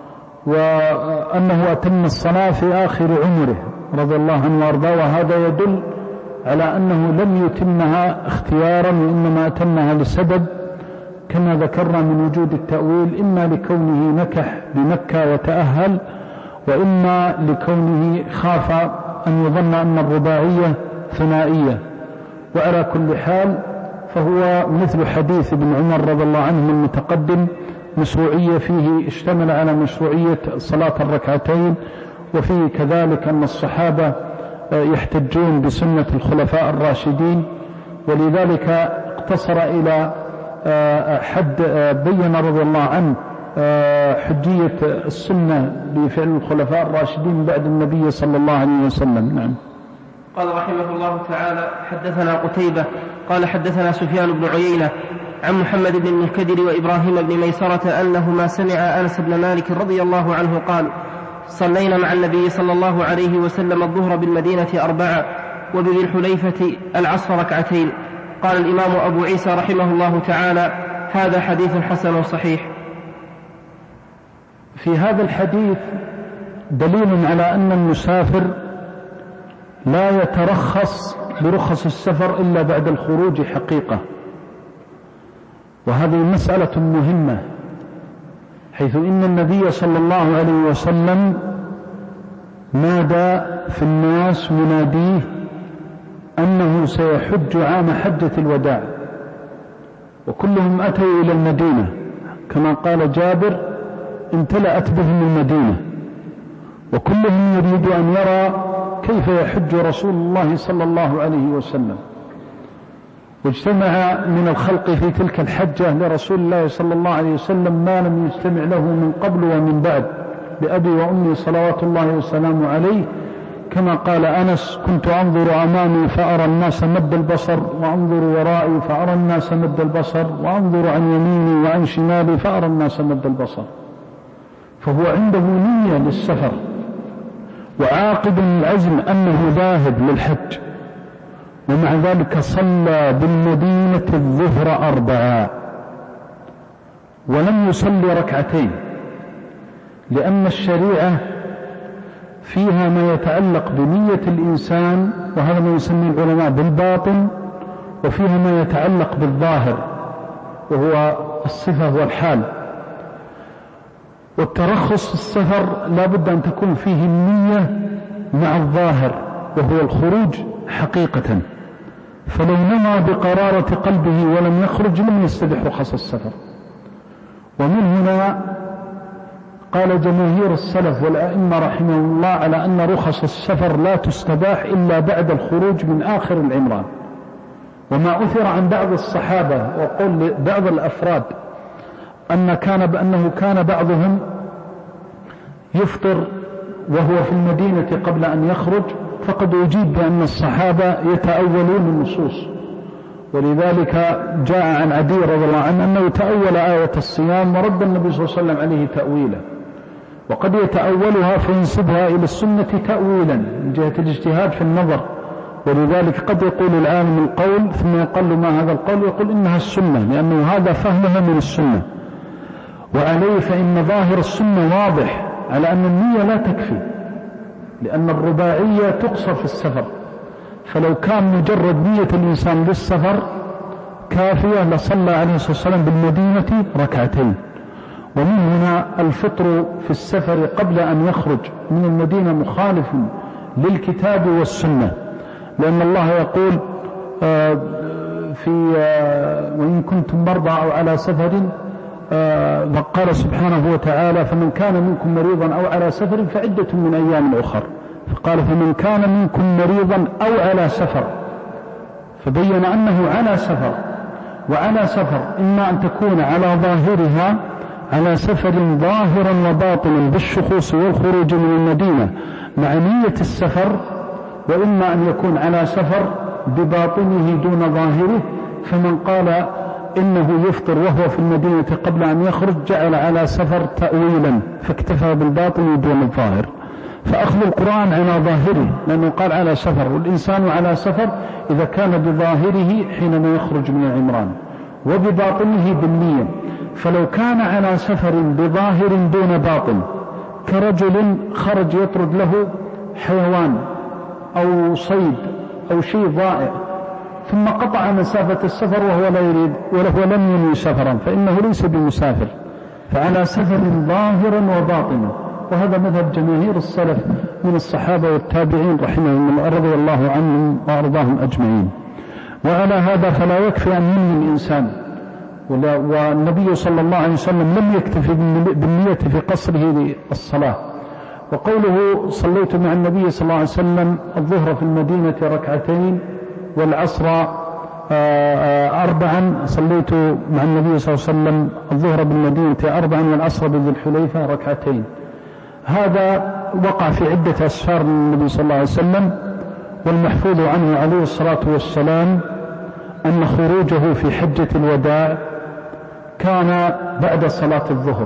وأنه أتم الصلاة في آخر عمره رضي الله عنه وأرضاه، وهذا يدل على أنه لم يتمها اختيارا وإنما أتمها لسبب كما ذكرنا من وجود التأويل، إما لكونه نكح بمكة وتأهل، وإما لكونه خاف أن يظن أن الرباعية ثنائية. وعلى كل حال فهو مثل حديث ابن عمر رضي الله عنه المتقدم، مشروعية فيه اشتمل على مشروعية صلاة الركعتين، وفيه كذلك أن الصحابة يحتجون بسنة الخلفاء الراشدين، ولذلك اقتصر إلى حد بين رضي الله عنه حجية السنة بفعل الخلفاء الراشدين بعد النبي صلى الله عليه وسلم. نعم. قال رحمه الله تعالى: حدثنا قتيبة قال حدثنا سفيان بن عيينة عن محمد بن المنكدر وإبراهيم بن ميسرة أنهما سمع أنس بن مالك رضي الله عنه قال: صلينا مع النبي صلى الله عليه وسلم الظهر بالمدينة أربعة وبذي الحليفة العصر ركعتين. قال الإمام أبو عيسى رحمه الله تعالى: هذا حديث حسن صحيح. في هذا الحديث دليل على أن المسافر لا يترخص برخص السفر إلا بعد الخروج حقيقة، وهذه مسألة مهمة، حيث إن النبي صلى الله عليه وسلم نادى في الناس مناديه أنه سيحج عام حجة الوداع، وكلهم أتوا إلى المدينة كما قال جابر: امتلأت بهم المدينة، وكلهم يريد أن يرى كيف يحج رسول الله صلى الله عليه وسلم. واجتمع من الخلق في تلك الحجة لرسول الله صلى الله عليه وسلم ما لم يجتمع له من قبل ومن بعد، بأبي وأمي صلوات الله وسلامه عليه، كما قال أنس: كنت أنظر أمامي فأرى الناس مد البصر، وأنظر ورائي فأرى الناس مد البصر، وأنظر عن يميني وعن شمالي فأرى الناس مد البصر. فهو عنده نية للسفر، وعاقد العزم أنه ذاهب للحج، ومع ذلك صلى بالمدينة الظهر أربعا ولم يصلي ركعتين، لأن الشريعة فيها ما يتعلق بنية الإنسان، وهذا ما يسميه العلماء بالباطن، وفيها ما يتعلق بالظاهر وهو الصفة والحال. والترخص في السفر لا بد أن تكون فيه النية مع الظاهر وهو الخروج حقيقة، فلو نوى بقرارة قلبه ولم يخرج لم يستبح رخص السفر. ومن هنا قال جماهير السلف والأئمة رحمهم الله على أن رخص السفر لا تستباح إلا بعد الخروج من آخر العمران. وما أثر عن بعض الصحابة وقول بعض الأفراد أن كان بأنه كان بعضهم يفطر وهو في المدينة قبل أن يخرج، فقد أجيب بأن الصحابة يتأولون النصوص، ولذلك جاء عن عدي رضي الله عنه أنه تأول آية الصيام ورد النبي صلى الله عليه وسلم عليه تأويلا، وقد يتأولها فينسبها إلى السنة تأويلا من جهة الاجتهاد في النظر، ولذلك قد يقول العالم القول ثم يقول ما هذا القول، يقول إنها السنة لأنه هذا فهمها من السنة. وعليه فإن ظاهر السنة واضح على أن النية لا تكفي، لأن الرباعية تقصر في السفر، فلو كان مجرد نية الإنسان بالسفر كافية لصلى عليه الصلاة والسلام بالمدينة ركعتين. ومن هنا الفطر في السفر قبل أن يخرج من المدينة مخالف للكتاب والسنة، لأن الله يقول في وإن كنتم مرضى أو على سفر، فقال سبحانه وتعالى فمن كان منكم مريضا أو على سفر فعدة من أيام أخر، فقال فمن كان منكم مريضا أو على سفر، فبين أنه على سفر. وعلى سفر إما أن تكون على ظاهرها على سفر ظاهرا وباطنا بالشخوص والخروج من المدينة مع نية السفر، وإما أن يكون على سفر بباطنه دون ظاهره، فمن قال إنه يفطر وهو في المدينة قبل أن يخرج جعل على سفر تأويلا فاكتفى بالباطن دون الظاهر. فأخذ القرآن على ظاهره لأنه قال على سفر، والإنسان على سفر إذا كان بظاهره حينما يخرج من العمران وبباطنه بالنية. فلو كان على سفر بظاهر دون باطن كرجل خرج يطرد له حيوان أو صيد أو شيء ضائع ثم قطع مسافة السفر وهو لا يريد وهو لم ينوي سفرا فإنه ليس بمسافر، فعلى سفر ظاهرا وباطنا. وهذا مذهب جماهير السلف من الصحابة والتابعين رحمهم الله رضي الله عنهم وأرضاهم أجمعين. وعلى هذا فلا يكفي أن ينوي الإنسان، والنبي صلى الله عليه وسلم لم يكتفي بالنية في قصره للصلاة. وقوله صليت مع النبي صلى الله عليه وسلم الظهر في المدينة ركعتين والعصر أربعا، صليت مع النبي صلى الله عليه وسلم الظهر بالمدينة أربعا والعصر بذي الحليفة ركعتين. هذا وقع في عدة أسفار من النبي صلى الله عليه وسلم، والمحفوظ عنه عليه الصلاة والسلام أن خروجه في حجة الوداع كان بعد صلاة الظهر،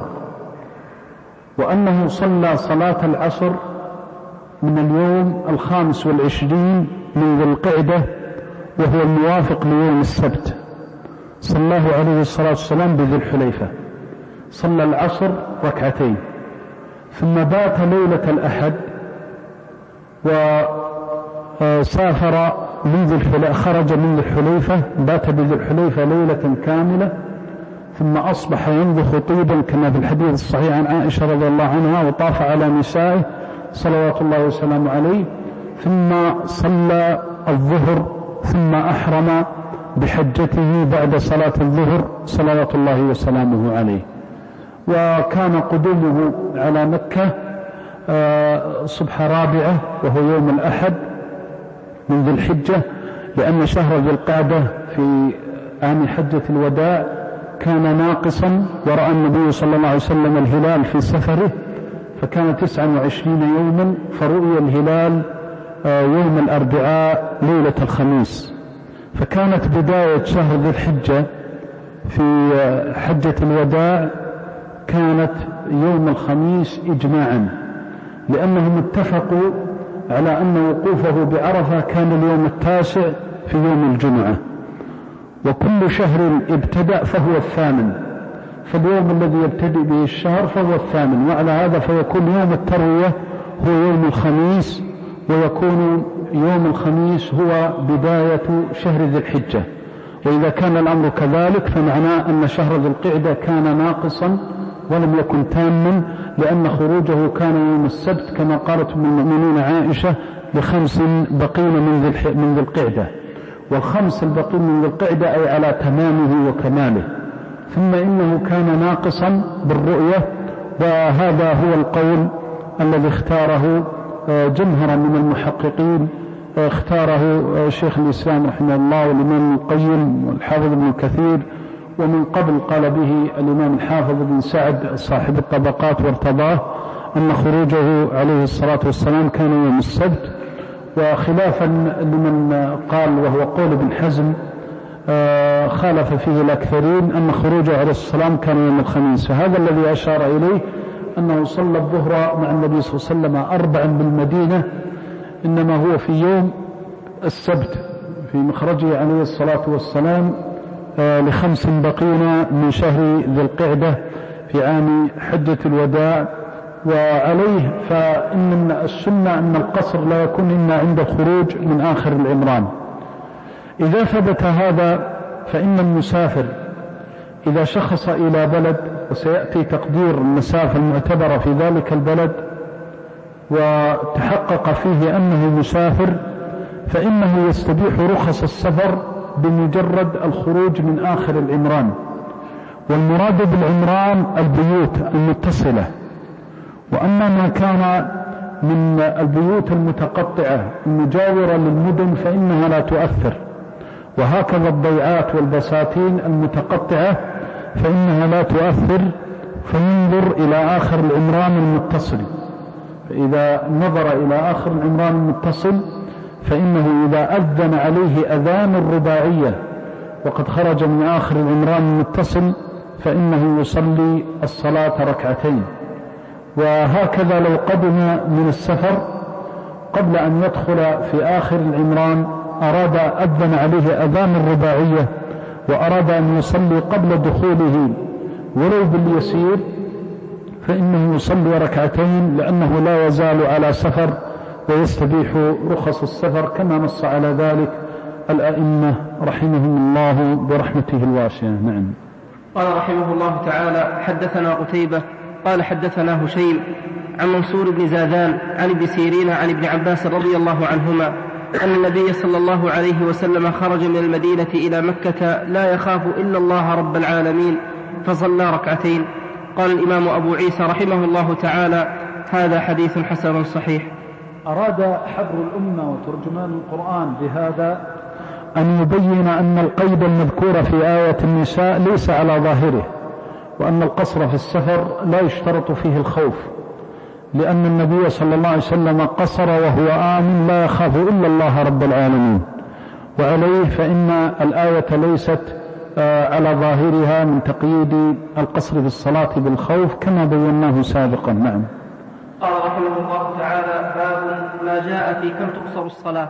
وأنه صلى صلاة العصر من اليوم الخامس والعشرين من ذي القعدة وهو الموافق ليوم السبت، صلاه عليه الصلاة والسلام بذي الحليفة، صلى العصر ركعتين، ثم بات ليلة الأحد وسافر من ذي الحليفة، خرج من ذي الحليفة بات بذي الحليفة ليلة كاملة، ثم أصبح ينضخ طيبا كما في الحديث الصحيح عن عائشة رضي الله عنها، وطاف على نسائه صلوات الله وسلامه عليه، ثم صلى الظهر ثم أحرم بحجته بعد صلاة الظهر صلوات الله وسلامه عليه. وكان قدومه على مكة صبح رابعة وهو يوم الأحد من ذي الحجة، لأن شهر ذي القعدة في عام حجة الوداع كان ناقصا، ورأى النبي صلى الله عليه وسلم الهلال في سفره فكان تسعا وعشرين يوما، فرؤي الهلال يوم الأربعاء ليلة الخميس، فكانت بداية شهر ذي الحجة في حجة الوداع كانت يوم الخميس إجماعا، لأنهم اتفقوا على أن وقوفه بعرفة كان اليوم التاسع في يوم الجمعة، وكل شهر ابتدأ فهو الثامن، فاليوم الذي يبتدئ به الشهر فهو الثامن، وعلى هذا فيكون يوم التروية هو يوم الخميس، ويكون يوم الخميس هو بداية شهر ذي الحجة. وإذا كان الأمر كذلك فمعناه أن شهر ذي القعدة كان ناقصا ولم يكن تاما، لأن خروجه كان يوم السبت كما قالت أم المؤمنين عائشة لخمس بقين من ذي القعدة، والخمس البقين من ذي القعدة أي على تمامه وكماله. ثم إنه كان ناقصا بالرؤية، وهذا هو القول الذي اختاره جمهرا من المحققين، اختاره شيخ الإسلام رحمه الله والإمام القيم والحافظ ابن كثير، ومن قبل قال به الإمام الحافظ بن سعد صاحب الطبقات وارتضاه أن خروجه عليه الصلاة والسلام كان يوم السبت. وخلافا لمن قال وهو قول ابن حزم خالف فيه الأكثرين أن خروجه عليه السلام كان يوم الخميس، فهذا الذي أشار إليه أنه صلى الظهر مع النبي صلى الله عليه وسلم أربعا بالمدينة، إنما هو في يوم السبت في مخرجه عليه الصلاة والسلام لخمس بقين من شهر ذي القعدة في عام حجة الوداع. وعليه فإن السنة أن القصر لا يكون إلا عند الخروج من آخر العمران. إذا ثبت هذا فإن المسافر إذا شخص إلى بلد وسيأتي تقدير المسافة المعتبرة في ذلك البلد وتحقق فيه أنه مسافر، فإنه يستبيح رخص السفر بمجرد الخروج من آخر العمران. والمراد بالعمران البيوت المتصلة، وأما ما كان من البيوت المتقطعة المجاورة للمدن فإنها لا تؤثر، وهكذا الضيعات والبساتين المتقطعة فإنها لا تؤثر. فينظر إلى آخر العمران المتصل، فإذا نظر إلى آخر العمران المتصل فإنه إذا أذن عليه أذان الرباعية وقد خرج من آخر العمران المتصل فإنه يصلي الصلاة ركعتين. وهكذا لو قدم من السفر قبل أن يدخل في آخر العمران أراد أذن عليه أذان الرباعية وأراد أن يصلي قبل دخوله ولو باليسير فإنه يصلي ركعتين، لأنه لا يزال على سفر ويستبيح رخص السفر كما نص على ذلك الأئمة رحمهم الله برحمته الواسعة. نعم. قال رحمه الله تعالى: حدثنا قتيبة قال حدثنا هشيم عن منصور بن زاذان عن ابن سيرين عن ابن عباس رضي الله عنهما أن النبي صلى الله عليه وسلم خرج من المدينة إلى مكة لا يخاف إلا الله رب العالمين فصلى ركعتين. قال الإمام أبو عيسى رحمه الله تعالى: هذا حديث حسن صحيح. أراد حبر الأمة وترجمان القرآن بهذا أن يبين أن القيد المذكور في آية النساء ليس على ظاهره، وأن القصر في السفر لا يشترط فيه الخوف، لأن النبي صلى الله عليه وسلم قصر وهو آمن لا يخاف إلا الله رب العالمين. وعليه فإن الآية ليست على ظاهرها من تقييد القصر في الصلاة بالخوف كما بيناه سابقا. نعم. قال رحمه الله تعالى: باب ما جاء في كم تقصر الصلاة.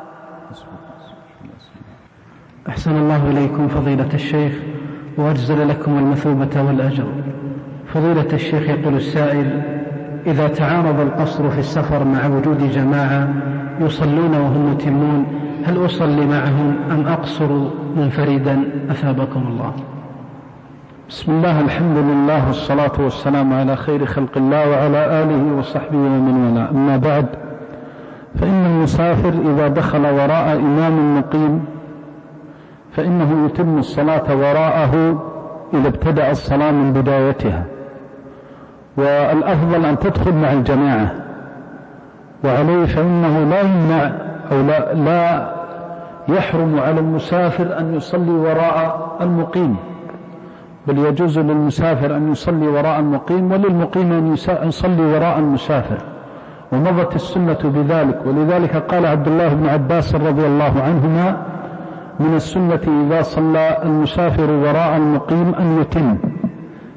أحسن الله إليكم فضيلة الشيخ وأجزل لكم المثوبة والأجر. فضيلة الشيخ يقول السائل: إذا تعارض القصر في السفر مع وجود جماعة يصلون وهم متمون، هل أصلي معهم أم أقصر منفردا؟ أثابكم الله. بسم الله، الحمد لله والصلاة والسلام على خير خلق الله وعلى آله وصحبه ومن والاه. أما بعد، فإن المسافر إذا دخل وراء إمام مقيم فإنه يتم الصلاة وراءه إذا ابتدأ الصلاة من بدايتها، والأفضل أن تدخل مع الجماعة. وعليه فإنه لا يمنع أو لا, لا يحرم على المسافر أن يصلي وراء المقيم، بل يجوز للمسافر أن يصلي وراء المقيم وللمقيم أن يصلي وراء المسافر، ومضت السنة بذلك. ولذلك قال عبد الله بن عباس رضي الله عنهما: من السنة إذا صلى المسافر وراء المقيم أن يتم،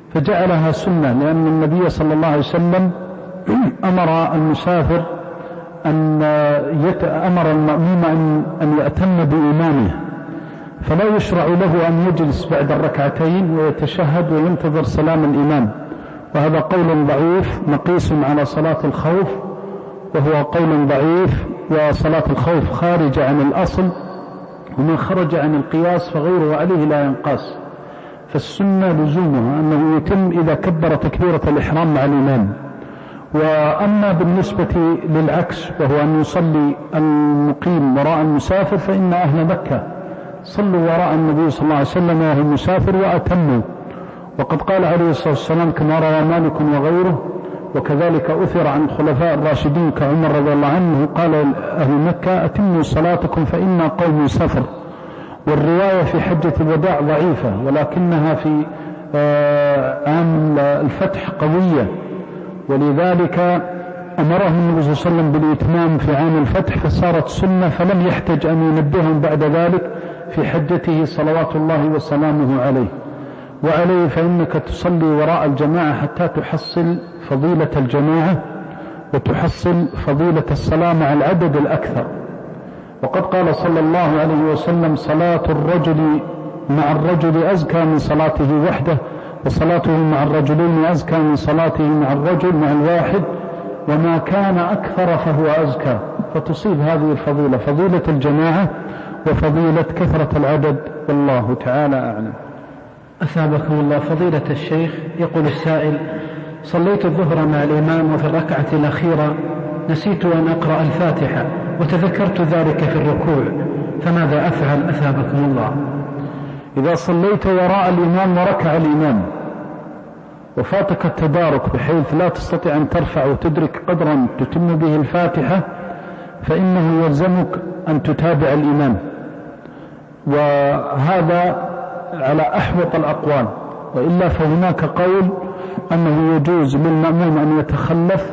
فجعلها سنة، لأن النبي صلى الله عليه وسلم أمر المسافر أن أمر المأموم أن يأتم بإمامه، فلا يشرع له أن يجلس بعد الركعتين ويتشهد وينتظر سلام الإمام، وهذا قول ضعيف مقيس على صلاة الخوف، وهو قول ضعيف، وصلاة الخوف خارج عن الأصل، ومن خرج عن القياس فغيره عليه لا ينقاس. فالسنة لزومها أنه يتم إذا كبر تكبيرة الإحرام مع الإمام. وأما بالنسبة للعكس وهو أن يصلي المقيم وراء المسافر، فإن أهل مكة صلوا وراء النبي صلى الله عليه وسلم وهو مسافر وأتموا، وقد قال عليه الصلاة والسلام كما روى مالك وغيره، وكذلك أثر عن الخلفاء الراشدين كعمر رضي الله عنه قال أهل مكة أتموا صلاتكم فإنا قوم سفر. والرواية في حجة الوداع ضعيفة، ولكنها في عام الفتح قوية، ولذلك أمرهم النبي صلى الله عليه وسلم بالإتمام في عام الفتح فصارت سنة، فلم يحتج أن ينبههم بعد ذلك في حجته صلوات الله وسلامه عليه. وعليه فإنك تصلي وراء الجماعة حتى تحصل فضيلة الجماعة وتحصل فضيلة الصلاة مع العدد الأكثر. وقد قال صلى الله عليه وسلم صلاة الرجل مع الرجل أزكى من صلاته وحده، وصلاته مع الرجلين أزكى من صلاته مع الرجل مع الواحد، وما كان أكثر فهو أزكى. فتصيب هذه الفضيلة، فضيلة الجماعة وفضيلة كثرة العدد، والله تعالى أعلم. أثابكم الله فضيلة الشيخ. يقول السائل: صليت الظهر مع الإمام وفي الركعة الأخيرة نسيت أن أقرأ الفاتحة وتذكرت ذلك في الركوع، فماذا أفعل أثابكم الله؟ إذا صليت وراء الإمام وركع الإمام وفاتك التدارك بحيث لا تستطيع أن ترفع وتدرك قدرا تتم به الفاتحة، فإنه يلزمك أن تتابع الإمام، وهذا على أحوط الأقوال. وإلا فهناك قول أنه يجوز للمأموم أن يتخلف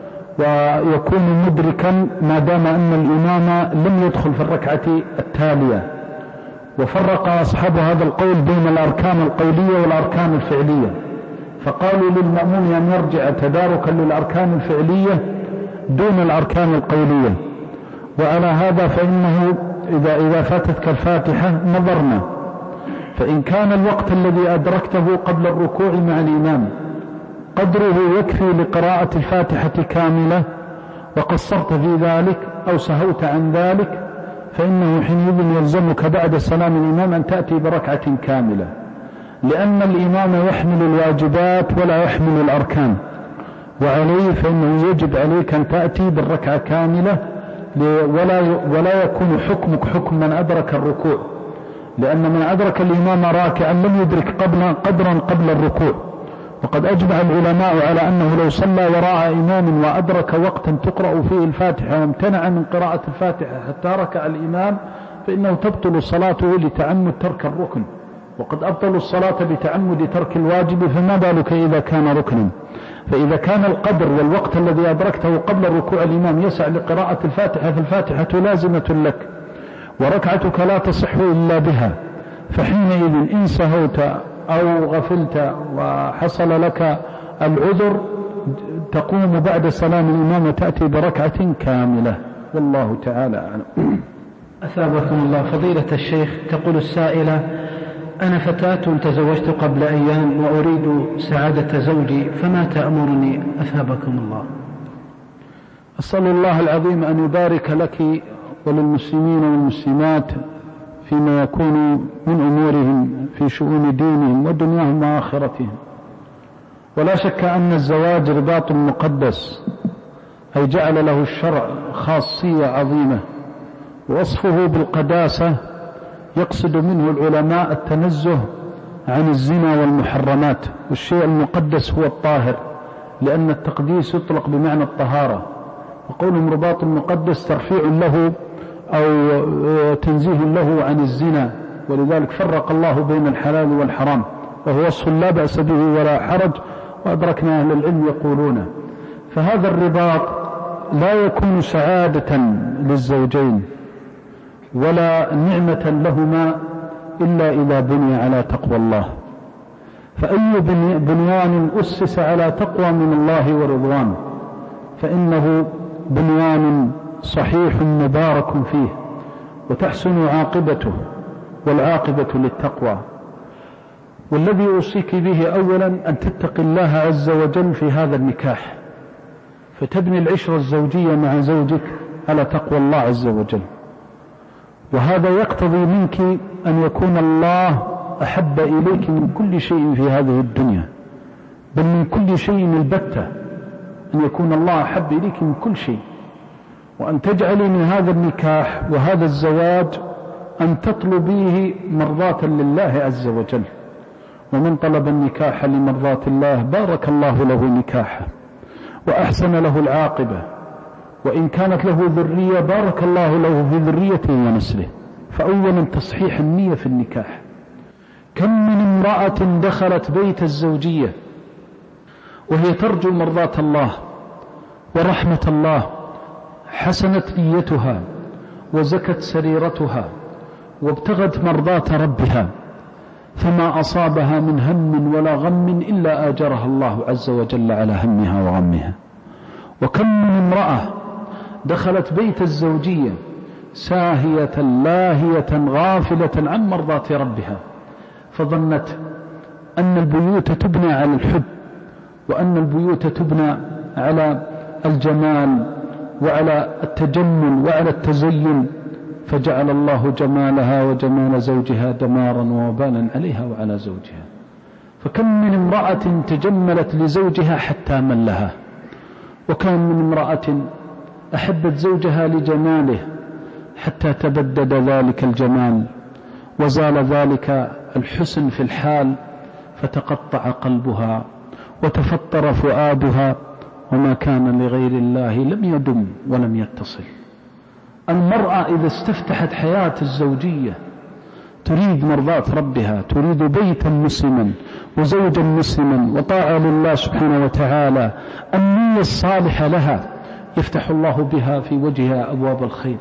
ويكون مدركا ما دام أن الإمام لم يدخل في الركعة التالية. وفرق أصحاب هذا القول بين الأركان القولية والأركان الفعلية، فقالوا للمأموم أن يرجع تداركا للأركان الفعلية دون الأركان القولية. وعلى هذا فإنه إذا, إذا فاتتك الفاتحة نظرنا، فإن كان الوقت الذي أدركته قبل الركوع مع الإمام قدره يكفي لقراءة الفاتحة كاملة وقصرت في ذلك أو سهوت عن ذلك، فإنه حينئذ يلزمك بعد سلام الإمام أن تأتي بركعة كاملة، لأن الإمام يحمل الواجبات ولا يحمل الأركان، وعليه فإنه يجب عليك أن تأتي بالركعة كاملة، ولا ولا يكون حكمك حكم من أدرك الركوع، لأن من أدرك الإمام راكعا لم يدرك قبل قدرا قبل الركوع. وقد أجمع العلماء على أنه لو صلى وراء إمام وأدرك وقتا تقرأ فيه الفاتحة وامتنع من قراءة الفاتحة حتى ركع الإمام فإنه تبطل صلاته لتعمد ترك الركن، وقد أبطل الصلاة بتعمد ترك الواجب، فما بالك إذا كان ركنا. فإذا كان القدر والوقت الذي أدركته قبل الركوع الإمام يسع لقراءة الفاتحة فالفاتحة لازمة لك وركعتك لا تصح إلا بها، فحينئذ إن سهوت أو غفلت وحصل لك العذر تقوم بعد سلام الإمام وتأتي بركعة كاملة، والله تعالى أعلم. أثابكم الله فضيلة الشيخ. تقول السائلة: أنا فتاة تزوجت قبل أيام وأريد سعادة زوجي، فما تأمرني أثابكم الله؟ أسأل الله العظيم أن يبارك لك وللمسلمين والمسلمات فيما يكون من أمورهم في شؤون دينهم ودنياهم وآخرتهم. ولا شك أن الزواج رباط مقدس، أي جعل له الشرع خاصية عظيمة، ووصفه بالقداسة يقصد منه العلماء التنزه عن الزنا والمحرمات، والشيء المقدس هو الطاهر، لأن التقديس يطلق بمعنى الطهارة، وقولهم رباط مقدس ترفيع له أو تنزيه له عن الزنا، ولذلك فرق الله بين الحلال والحرام، وهو وصف لا بأس به ولا حرج، وأدركنا أهل العلم يقولون. فهذا الرباط لا يكون سعادة للزوجين ولا نعمة لهما إلا إذا بني على تقوى الله، فأي بنيان أسس على تقوى من الله ورضوان فإنه بنيان صحيح مبارك فيه وتحسن عاقبته، والعاقبة للتقوى. والذي أوصيك به أولا أن تتقي الله عز وجل في هذا النكاح، فتبني العشرة الزوجية مع زوجك على تقوى الله عز وجل، وهذا يقتضي منك أن يكون الله أحب إليك من كل شيء في هذه الدنيا، بل من كل شيء البتة، أن يكون الله أحب إليك من كل شيء، وأن تجعلي من هذا النكاح وهذا الزواج أن تطلبيه مرضاة لله عز وجل. ومن طلب النكاح لمرضاة الله بارك الله له نكاحه وأحسن له العاقبة، وإن كانت له ذرية بارك الله له في ذريته ونسله. فأولا تصحيح النية في النكاح. كم من امرأة دخلت بيت الزوجية وهي ترجو مرضاة الله ورحمة الله، حسنت نيتها وزكت سريرتها وابتغت مرضاة ربها، فما أصابها من هم ولا غم إلا آجرها الله عز وجل على همها وغمها. وكم من امرأة دخلت بيت الزوجية ساهية لاهية غافلة عن مرضاة ربها، فظنت أن البيوت تبنى على الحب، وأن البيوت تبنى على الجمال وعلى التجمل وعلى التزين، فجعل الله جمالها وجمال زوجها دمارا ووبالا عليها وعلى زوجها. فكم من امرأة تجملت لزوجها حتى ملها، وكم من امرأة أحبت زوجها لجماله حتى تبدد ذلك الجمال وزال ذلك الحسن في الحال، فتقطع قلبها وتفطر فؤادها، وما كان لغير الله لم يدم ولم يتصل. المرأة إذا استفتحت حياة الزوجية تريد مرضاة ربها، تريد بيتا مسلما وزوجا مسلما وطاعة لله سبحانه وتعالى، النية الصالحة لها يفتح الله بها في وجهها أبواب الخير،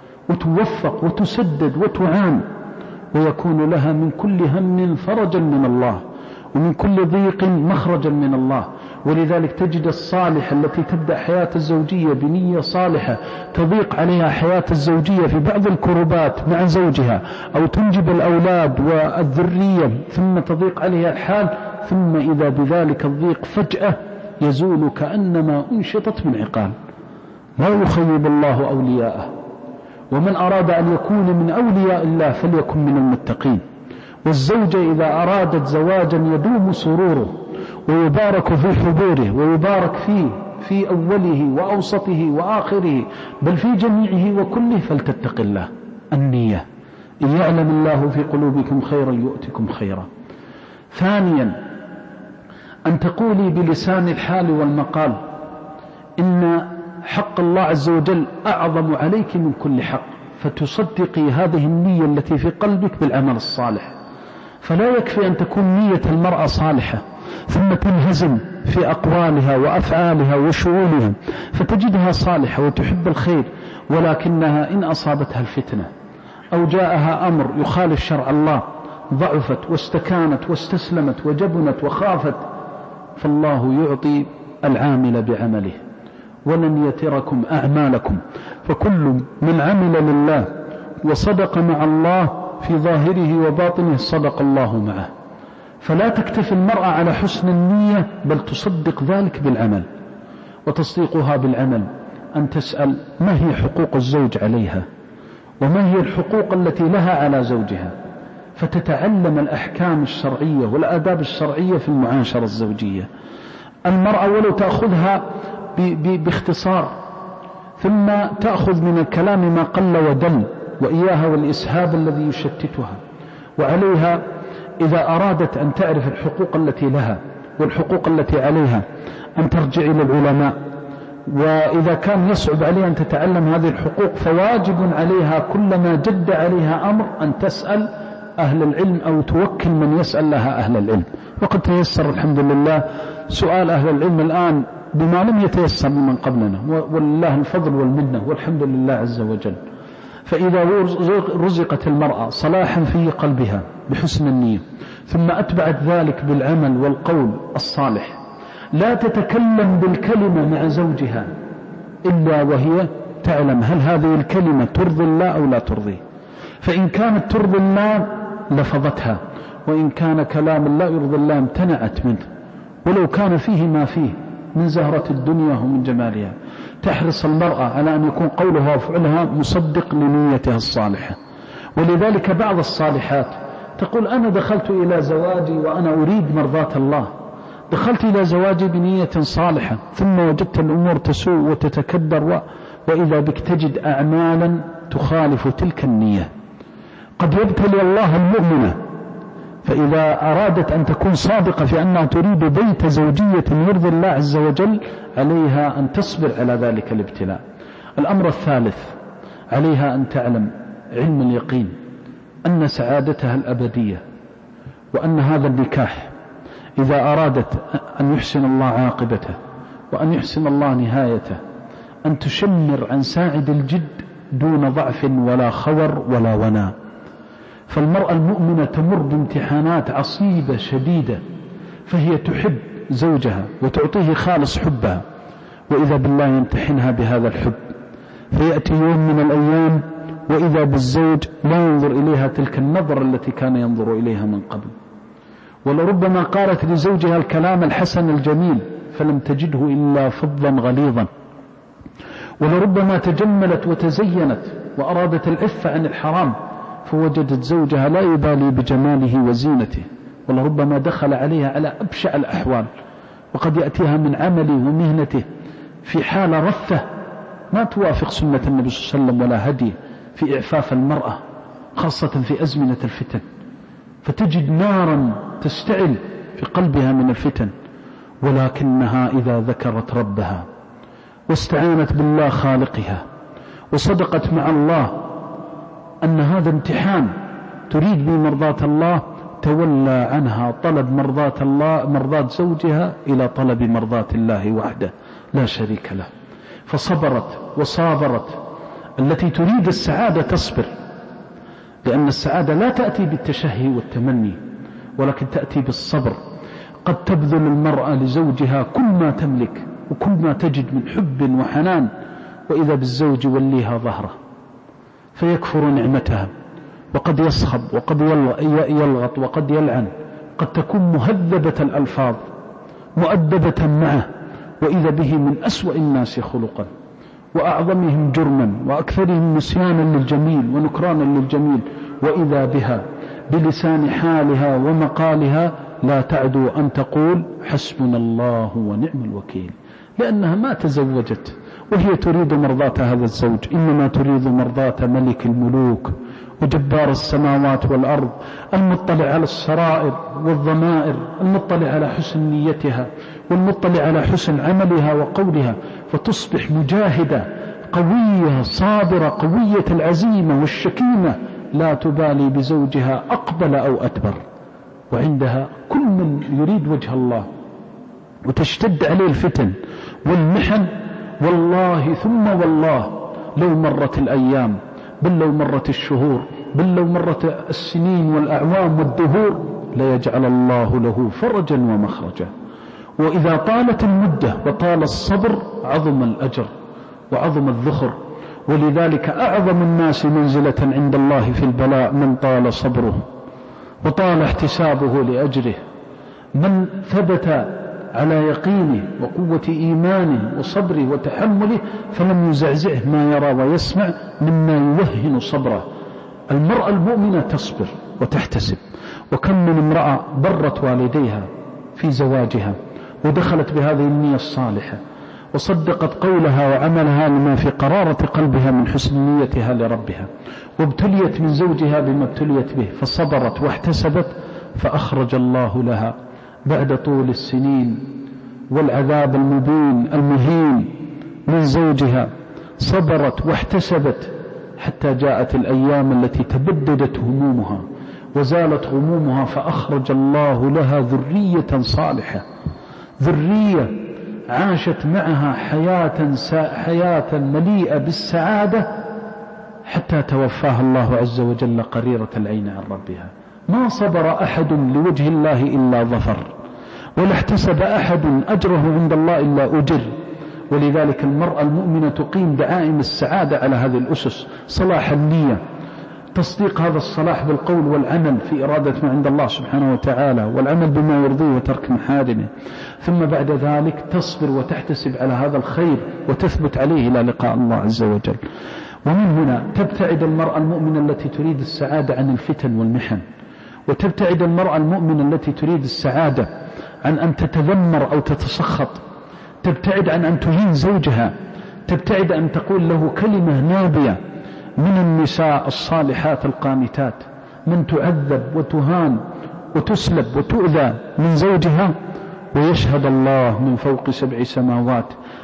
وتوفق وتسدد وتعان، ويكون لها من كل هم فرجا من الله، ومن كل ضيق مخرجا من الله. ولذلك تجد الصالحة التي تبدأ حياة الزوجية بنية صالحة تضيق عليها حياة الزوجية في بعض الكربات مع زوجها، أو تنجب الأولاد والذرية ثم تضيق عليها الحال، ثم إذا بذلك الضيق فجأة يزول كأنما أنشطت من عقال. لا يخيب الله أولياءه، ومن أراد أن يكون من أولياء الله فليكن من المتقين. والزوجة إذا أرادت زواجا يدوم سروره ويبارك في حضوره ويبارك فيه في أوله وأوسطه وآخره بل في جميعه وكله فلتتق الله. النية، إن يعلم الله في قلوبكم خيرا يؤتكم خيرا. ثانيا أن تقولي بلسان الحال والمقال إن حق الله عز وجل أعظم عليك من كل حق، فتصدقي هذه النية التي في قلبك بالعمل الصالح. فلا يكفي أن تكون نية المرأة صالحة ثم تنهزم في أقوالها وأفعالها وشؤونها فتجدها صالحة وتحب الخير، ولكنها إن أصابتها الفتنة أو جاءها أمر يخالف شرع الله ضعفت واستكانت واستسلمت وجبنت وخافت، فالله يعطي العامل بعمله ولن يتركم أعمالكم. فكل من عمل لله وصدق مع الله في ظاهره وباطنه صدق الله معه. فلا تكتفي المرأة على حسن النية بل تصدق ذلك بالعمل. وتصديقها بالعمل أن تسأل ما هي حقوق الزوج عليها وما هي الحقوق التي لها على زوجها، فتتعلم الأحكام الشرعية والآداب الشرعية في المعاشرة الزوجية. المرأة ولو تأخذها باختصار ثم تأخذ من الكلام ما قل ودل، وإياها والإسهاب الذي يشتتها. وعليها إذا أرادت أن تعرف الحقوق التي لها والحقوق التي عليها أن ترجع إلى العلماء، وإذا كان يصعب عليها أن تتعلم هذه الحقوق فواجب عليها كلما جد عليها أمر أن تسأل أهل العلم أو توكل من يسأل لها أهل العلم. وقد تيسر الحمد لله سؤال أهل العلم الآن بما لم يتيسر من قبلنا، والله الفضل والمنة والحمد لله عز وجل. فإذا رزقت المرأة صلاحا في قلبها بحسن النية ثم أتبعت ذلك بالعمل والقول الصالح، لا تتكلم بالكلمة مع زوجها إلا وهي تعلم هل هذه الكلمة ترضي الله أو لا ترضيه. فإن كانت ترضي الله لفظتها، وإن كان كلام الله يرضي الله امتنعت منه، ولو كان فيه ما فيه من زهرة الدنيا ومن جمالها. تحرص المرأة على أن يكون قولها وفعلها مصدق لنيتها الصالحة. ولذلك بعض الصالحات تقول أنا دخلت إلى زواجي وأنا أريد مرضاة الله، دخلت إلى زواجي بنية صالحة، ثم وجدت الأمور تسوء وتتكدر و... وإذا بك تجد أعمالا تخالف تلك النية. قد يبتلي الله المؤمنة، فإذا أرادت أن تكون صادقة في أنها تريد بيت زوجية يرضي الله عز وجل عليها أن تصبر على ذلك الابتلاء. الأمر الثالث عليها أن تعلم علم اليقين أن سعادتها الأبدية، وأن هذا النكاح إذا أرادت أن يحسن الله عاقبته وأن يحسن الله نهايته أن تشمر عن ساعد الجد دون ضعف ولا خور ولا ونا. فالمرأة المؤمنة تمر بامتحانات عصيبة شديدة، فهي تحب زوجها وتعطيه خالص حبها، وإذا بالله يمتحنها بهذا الحب، فيأتي يوم من الأيام وإذا بالزوج لا ينظر إليها تلك النظر التي كان ينظر إليها من قبل، ولربما قالت لزوجها الكلام الحسن الجميل فلم تجده إلا فظا غليظا، ولربما تجملت وتزينت وأرادت العفة عن الحرام فوجدت زوجها لا يبالي بجماله وزينته، ولربما دخل عليها على أبشع الأحوال، وقد يأتيها من عمله ومهنته في حال رثة ما توافق سنة النبي صلى الله عليه وسلم ولا هدي في إعفاف المرأة، خاصة في أزمنة الفتن، فتجد نارا تستعل في قلبها من الفتن، ولكنها إذا ذكرت ربها واستعانت بالله خالقها وصدقت مع الله أن هذا امتحان تريد به مرضاة الله، تولى عنها طلب مرضاة الله مرضاة زوجها إلى طلب مرضاة الله وحده لا شريك له، فصبرت وصابرت. التي تريد السعادة تصبر، لأن السعادة لا تأتي بالتشهي والتمني ولكن تأتي بالصبر. قد تبذل المرأة لزوجها كل ما تملك وكل ما تجد من حب وحنان، وإذا بالزوج وليها ظهره فيكفر نعمتها، وقد يصخب وقد يلغط وقد يلعن، قد تكون مهذبة الألفاظ مؤدبة معه، وإذا به من أسوأ الناس خلقا وأعظمهم جرما وأكثرهم نسيانا للجميل ونكرانا للجميل، وإذا بها بلسان حالها ومقالها لا تعدو أن تقول حسبنا الله ونعم الوكيل، لأنها ما تزوجت وهي تريد مرضاة هذا الزوج، إنما تريد مرضاة ملك الملوك وجبار السماوات والأرض، المطلع على السرائر والضمائر، المطلع على حسن نيتها والمطلع على حسن عملها وقولها، فتصبح مجاهدة قوية صابرة قوية العزيمة والشكيمة، لا تبالي بزوجها أقبل أو أدبر، وعندها كل من يريد وجه الله وتشتد عليه الفتن والمحن. والله ثم والله لو مرت الأيام، بل لو مرت الشهور، بل لو مرت السنين والأعوام والدهور، ليجعل الله له فرجا ومخرجا. وإذا طالت المدة وطال الصبر عظم الأجر وعظم الذخر. ولذلك أعظم الناس منزلة عند الله في البلاء من طال صبره وطال احتسابه لأجره، من ثبت على يقينه وقوة إيمانه وصبره وتحمله فلم يزعزعه ما يرى ويسمع مما يوهن صبره. المرأة المؤمنة تصبر وتحتسب، وكم من امرأة برت والديها في زواجها ودخلت بهذه النية الصالحة وصدقت قولها وعملها لما في قرارة قلبها من حسن نيتها لربها، وابتليت من زوجها بما ابتليت به فصبرت واحتسبت، فأخرج الله لها بعد طول السنين والعذاب المبين المهين من زوجها، صبرت واحتسبت حتى جاءت الأيام التي تبددت همومها وزالت غمومها، فأخرج الله لها ذرية صالحة، ذرية عاشت معها حياة, حياة مليئة بالسعادة حتى توفاها الله عز وجل قريرة العين عن ربها. ما صبر أحد لوجه الله إلا ظفر، ولا احتسب أحد أجره عند الله إلا أجر، ولذلك المرأة المؤمنة تقيم دعائم السعادة على هذه الأسس: صلاح النية، تصديق هذا الصلاح بالقول والعمل في إرادة ما عند الله سبحانه وتعالى، والعمل بما يرضيه وترك محارمه، ثم بعد ذلك تصبر وتحتسب على هذا الخير وتثبت عليه إلى لقاء الله عز وجل. ومن هنا تبتعد المرأة المؤمنة التي تريد السعادة عن الفتن والمحن، وتبتعد المرأة المؤمنة التي تريد السعادة عن أن تتذمر أو تتسخط، تبتعد عن أن تهين زوجها، تبتعد أن تقول له كلمة نابية. من النساء الصالحات القانتات من تعذب وتهان وتسلب وتؤذى من زوجها ويشهد الله من فوق سبع سماوات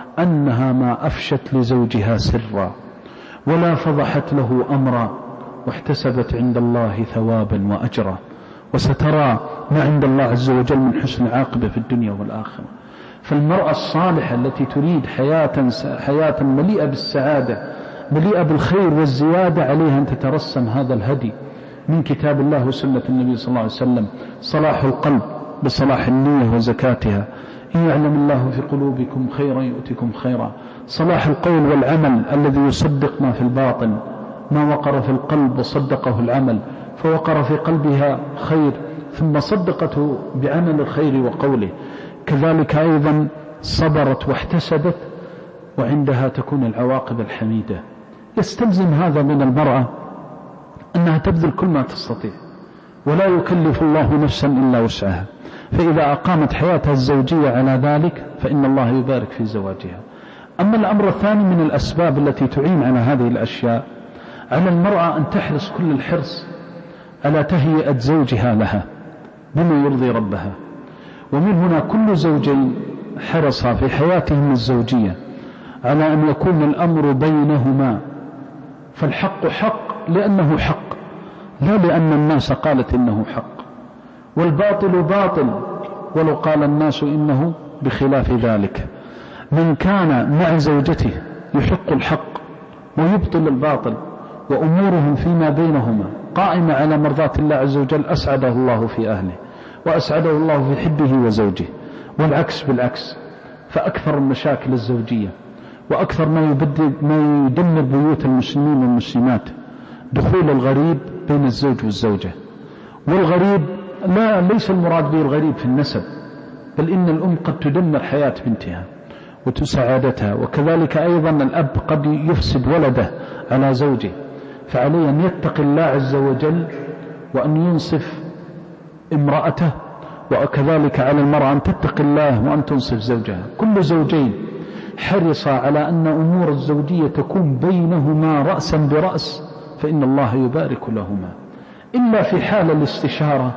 أنها ما أفشت لزوجها سرا ولا فضحت له أمرا واحتسبت عند الله ثوابا وأجرا، وسترى ما عند الله عز وجل من حسن عاقبة في الدنيا والآخرة. فالمرأة الصالحة التي تريد حياة, حياة مليئة بالسعادة مليئة بالخير والزيادة عليها أن تترسم هذا الهدي من كتاب الله وسنة النبي صلى الله عليه وسلم: صلاح القلب بصلاح النية وزكاتها، إن يعلم الله في قلوبكم خيرا يؤتكم خيرا. صلاح القول والعمل الذي يصدق ما في الباطن، ما وقر في القلب وصدقه العمل، فوقر في قلبها خير ثم صدقته بعمل الخير وقوله. كذلك أيضا صبرت واحتسبت، وعندها تكون العواقب الحميدة. يستلزم هذا من المرأة أنها تبذل كل ما تستطيع، ولا يكلف الله نفسا إلا وسعها، فإذا أقامت حياتها الزوجية على ذلك فإن الله يبارك في زواجها. أما الأمر الثاني من الأسباب التي تعين على هذه الأشياء، على المرأة أن تحرص كل الحرص على تهيئة زوجها لها بما يرضي ربها. ومن هنا كل زوجين حرص في حياتهم الزوجية على أن يكون الأمر بينهما، فالحق حق لأنه حق، لا لأن الناس قالت إنه حق، والباطل باطل ولو قال الناس إنه بخلاف ذلك. من كان مع زوجته يحق الحق ويبطل الباطل وأمورهم فيما بينهما قائمة على مرضات الله عز وجل، أسعده الله في أهله وأسعده الله في حبه وزوجه، والعكس بالعكس. فأكثر المشاكل الزوجية وأكثر ما يبدد ما يدمر بيوت المسلمين والمسلمات دخول الغريب بين الزوج والزوجة. والغريب لا ليس المراد به الغريب في النسب، بل إن الأم قد تدمر حياة بنتها وتسعادتها، وكذلك أيضا الأب قد يفسد ولده على زوجه. فعليه أن يتقي الله عز وجل وأن ينصف امرأته، وكذلك على المرأة أن تتقي الله وأن تنصف زوجها. كل زوجين حرص على أن أمور الزوجية تكون بينهما رأسا برأس، فإن الله يبارك لهما. إلا في حال الاستشارة،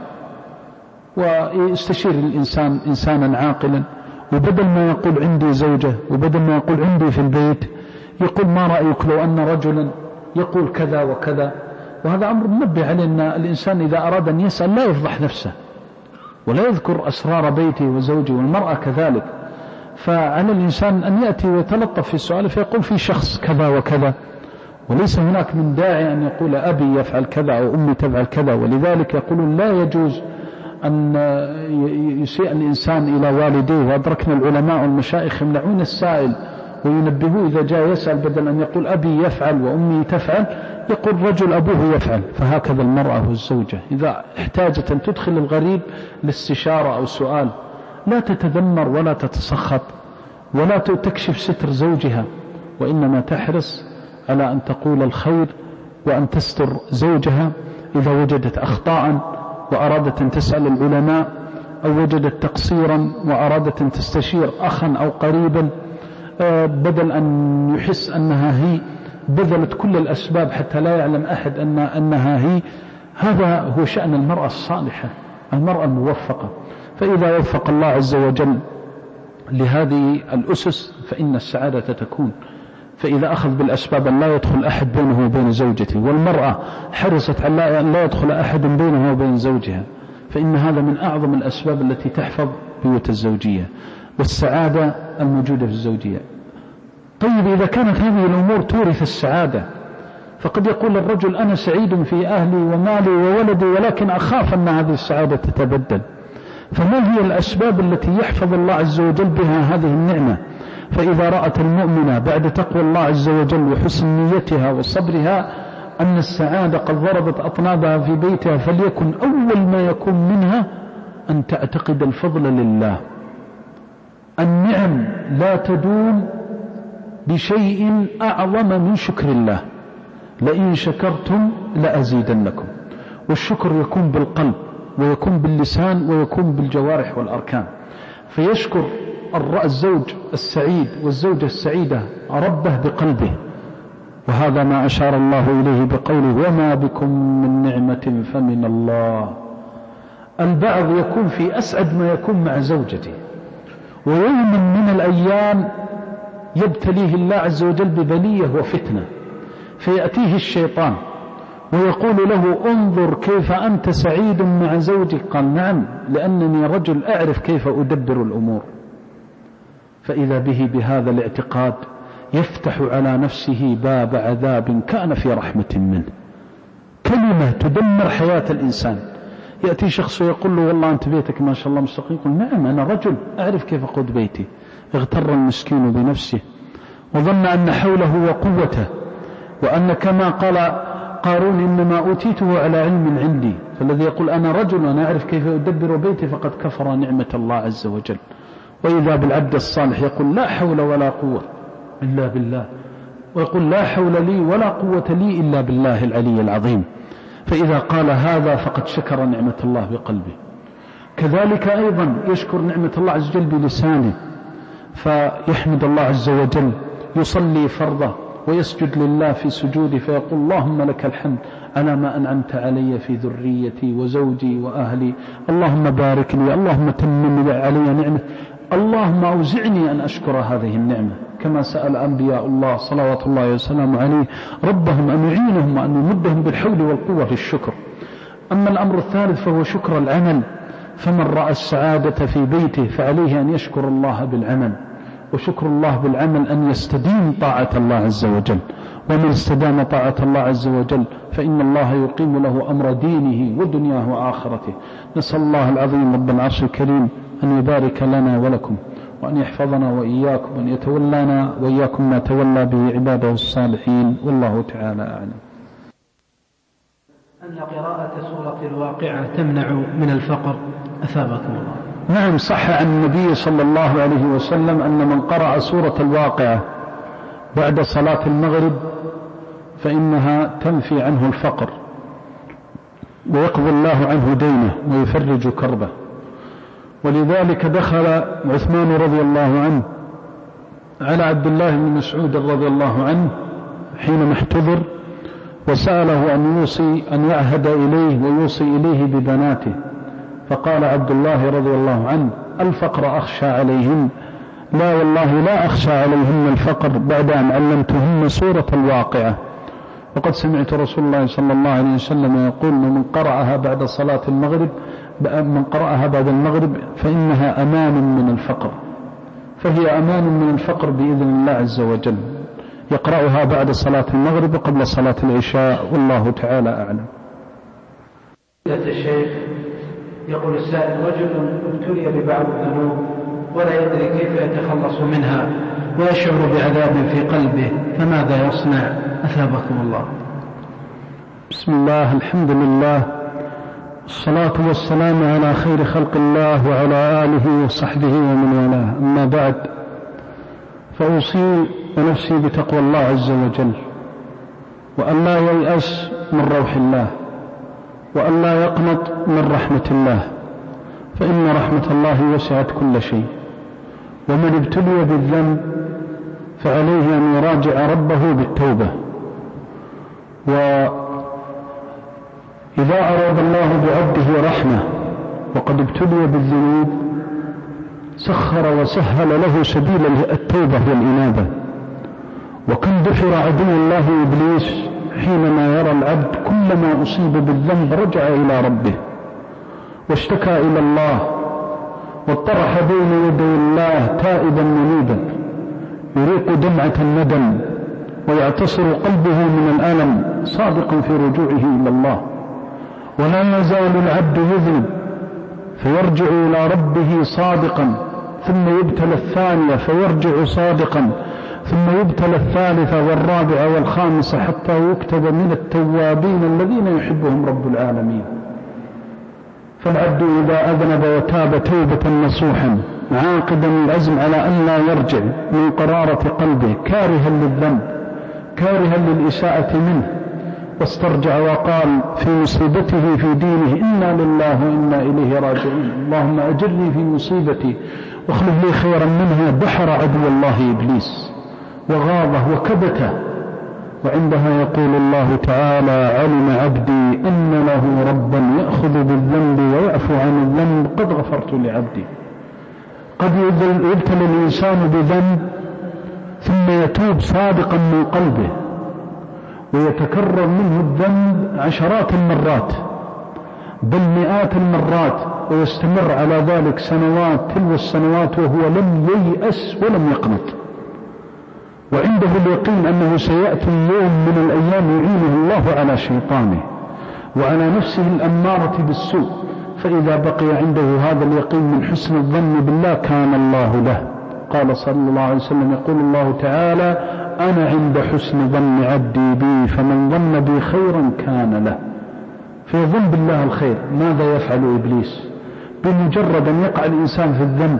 ويستشير الإنسان إنسانا عاقلا، وبدل ما يقول عندي زوجة وبدل ما يقول عندي في البيت يقول ما رأيك لو أن رجلا يقول كذا وكذا. وهذا أمر منبه عليه أن الإنسان إذا أراد أن يسأل لا يفضح نفسه ولا يذكر أسرار بيته وزوجه، والمرأة كذلك. فعلى الإنسان أن يأتي ويتلطف في السؤال فيقول في شخص كذا وكذا، وليس هناك من داعي أن يقول أبي يفعل كذا أو أمي تفعل كذا. ولذلك يقولون لا يجوز أن يسيء الإنسان إلى والديه، وأدركنا العلماء والمشايخ يمنعون السائل وينبهوه إذا جاء يسأل بدل أن يقول أبي يفعل وأمي تفعل يقول رجل أبوه يفعل. فهكذا المرأة والزوجة إذا احتاجت أن تدخل الغريب لاستشارة أو سؤال لا تتذمر ولا تتسخط ولا تكشف ستر زوجها، وإنما تحرص على أن تقول الخير وأن تستر زوجها إذا وجدت أخطاء وأرادت أن تسأل العلماء، أو وجدت تقصيرا وأرادت أن تستشير أخا أو قريبا، بدل أن يحس أنها هي بذلت كل الأسباب حتى لا يعلم أحد أن أنها هي. هذا هو شأن المرأة الصالحة، المرأة الموفقة. فإذا وفق الله عز وجل لهذه الأسس فإن السعادة تكون. فإذا أخذ بالأسباب أن لا يدخل أحد بينه وبين زوجته، والمرأة حرصت على أن لا يدخل أحد بينه وبين زوجها، فإن هذا من أعظم الأسباب التي تحفظ بيوت الزوجية والسعادة الموجودة في الزوجية. طيب إذا كانت هذه الأمور تورث السعادة، فقد يقول الرجل أنا سعيد في أهلي ومالي وولدي، ولكن أخاف أن هذه السعادة تتبدل. فما هي الأسباب التي يحفظ الله عز وجل بها هذه النعمة فإذا رأت المؤمنة بعد تقوى الله عز وجل وحسن نيتها وصبرها أن السعادة قد ضربت أطنابها في بيتها، فليكن أول ما يكون منها أن تعتقد الفضل لله. النعم لا تدوم بشيء أعظم من شكر الله، لئن شكرتم لأزيدنكم. والشكر يكون بالقلب ويكون باللسان ويكون بالجوارح والأركان. فيشكر الزوج السعيد والزوجة السعيدة ربه بقلبه، وهذا ما أشار الله إليه بقوله وما بكم من نعمة فمن الله. البعض يكون في أسعد ما يكون مع زوجته، ويوم من الأيام يبتليه الله عز وجل ببلية وفتنة، فيأتيه الشيطان ويقول له انظر كيف أنت سعيد مع زوجك. قال نعم، لأنني رجل أعرف كيف أدبر الأمور. فإذا به بهذا الاعتقاد يفتح على نفسه باب عذاب كان في رحمة منه. كلمة تدمر حياة الإنسان. يأتي شخص ويقول له والله أنت بيتك ما شاء الله مستقيم، يقول نعم أنا رجل أعرف كيف أقود بيتي. اغتر المسكين بنفسه وظن أن حوله وقوته، وأن كما قال قارون إنما أوتيته على علم عندي. فالذي يقول أنا رجل وأنا أعرف كيف أدبر بيتي فقد كفر نعمة الله عز وجل. وإذا بالعبد الصالح يقول لا حول ولا قوة إلا بالله، ويقول لا حول لي ولا قوة لي إلا بالله العلي العظيم. فإذا قال هذا فقد شكر نعمة الله بقلبه. كذلك أيضا يشكر نعمة الله عز وجل بلسانه، فيحمد الله عز وجل، يصلي فرضه ويسجد لله في سجوده فيقول اللهم لك الحمد على ما أنعمت علي في ذريتي وزوجي وأهلي، اللهم بارك لي، اللهم تمم علي نعمة، اللهم أوزعني أن أشكر هذه النعمة. كما سأل أنبياء الله صلوات الله وسلامه عليه ربهم أن يعينهم وأن يمدهم بالحول والقوة في الشكر. أما الأمر الثالث فهو شكر العمل. فمن رأى السعادة في بيته فعليه أن يشكر الله بالعمل، وشكر الله بالعمل أن يستدين طاعة الله عز وجل. ومن استدام طاعة الله عز وجل فإن الله يقيم له أمر دينه ودنياه وآخرته. نسأل الله العظيم رب العرش الكريم أن يبارك لنا ولكم، وأن يحفظنا وإياكم، وأن يتولانا وإياكم ما تولى به عباده الصالحين، والله تعالى أعلم. أن قراءة سورة الواقعة تمنع من الفقر، أثابكم الله. نعم، صح عن النبي صلى الله عليه وسلم أن من قرأ سورة الواقعة بعد صلاة المغرب فإنها تنفي عنه الفقر، ويقضي الله عنه دينه ويفرج كربه. ولذلك دخل عثمان رضي الله عنه على عبد الله بن مسعود رضي الله عنه حينما احتضر، وسأله أن يوصي أن يعهد إليه ويوصي إليه ببناته. فقال عبد الله رضي الله عنه الفقر أخشى عليهن؟ لا والله لا أخشى عليهن الفقر بعد أن علمتهن سورة الواقعة. وقد سمعت رسول الله صلى الله عليه وسلم يقول من قرأها بعد صلاة المغرب من قرأها بعد المغرب فإنها أمان من الفقر، فهي أمان من الفقر بإذن الله عز وجل. يقرأها بعد صلاة المغرب وقبل صلاة العشاء، والله تعالى أعلم. الشيخ يقول السائل رجل ابتلي ببعض الذنوب ولا يدري كيف يتخلص منها ويشعر بعذاب في قلبه، فماذا يصنع؟ أثابكم الله. بسم الله، الحمد لله، الصلاة والسلام على خير خلق الله وعلى آله وصحبه ومن والاه. أما بعد، فأوصي ونفسي بتقوى الله عز وجل، وأن لا ييأس من روح الله، وأن لا يقنط من رحمة الله، فإن رحمة الله وسعت كل شيء. ومن ابتلي بالذنب فعليه أن يراجع ربه بالتوبة. وإذا أراد الله بعبده رحمة وقد ابتلي بالذنوب سخر وسهل له سبيل التوبة والإنابة. وكم دحر عدو الله إبليس حينما يرى العبد كلما أصيب بالذنب رجع إلى ربه واشتكى إلى الله واطرح بين يدي الله تائبا منيبا يريق دمعة الندم ويعتصر قلبه من الألم صادقا في رجوعه إلى الله. ولا يزال العبد يذنب فيرجع إلى ربه صادقا ثم يبتلى الثانية فيرجع صادقا، ثم يبتلى الثالثة والرابعة والخامسة حتى يكتب من التوابين الذين يحبهم رب العالمين. فالعبد إذا أذنب وتاب توبة نصوحا عاقدا العزم على أن لا يرجع من قرارة قلبه كارها للذنب كارها للإساءة منه، واسترجع وقال في مصيبته في دينه إنا لله وإنا إليه راجعون، اللهم أجرني في مصيبتي واخلف لي خيرا منها، بحر عدو الله إبليس وغاضه وكبته. وعندها يقول الله تعالى علم عبدي أن له ربا يأخذ بالذنب ويعفو عن الذنب قد غفرت لعبدي. قد يبتلى الإنسان بذنب ثم يتوب صادقا من قلبه ويتكرر منه الذنب عشرات المرات بل مئات المرات، ويستمر على ذلك سنوات تلو السنوات وهو لم ييأس ولم يقنط، وعنده اليقين أنه سيأتي يوم من الأيام يعينه الله على شيطانه وعلى نفسه الأمارة بالسوء، فإذا بقي عنده هذا اليقين من حسن الظن بالله كان الله له. قال صلى الله عليه وسلم يقول الله تعالى أنا عند حسن ظن عبدي بي فمن ظن بي خيرا كان له. فيظن بالله الخير. ماذا يفعل إبليس؟ بمجرد أن يقع الإنسان في الذنب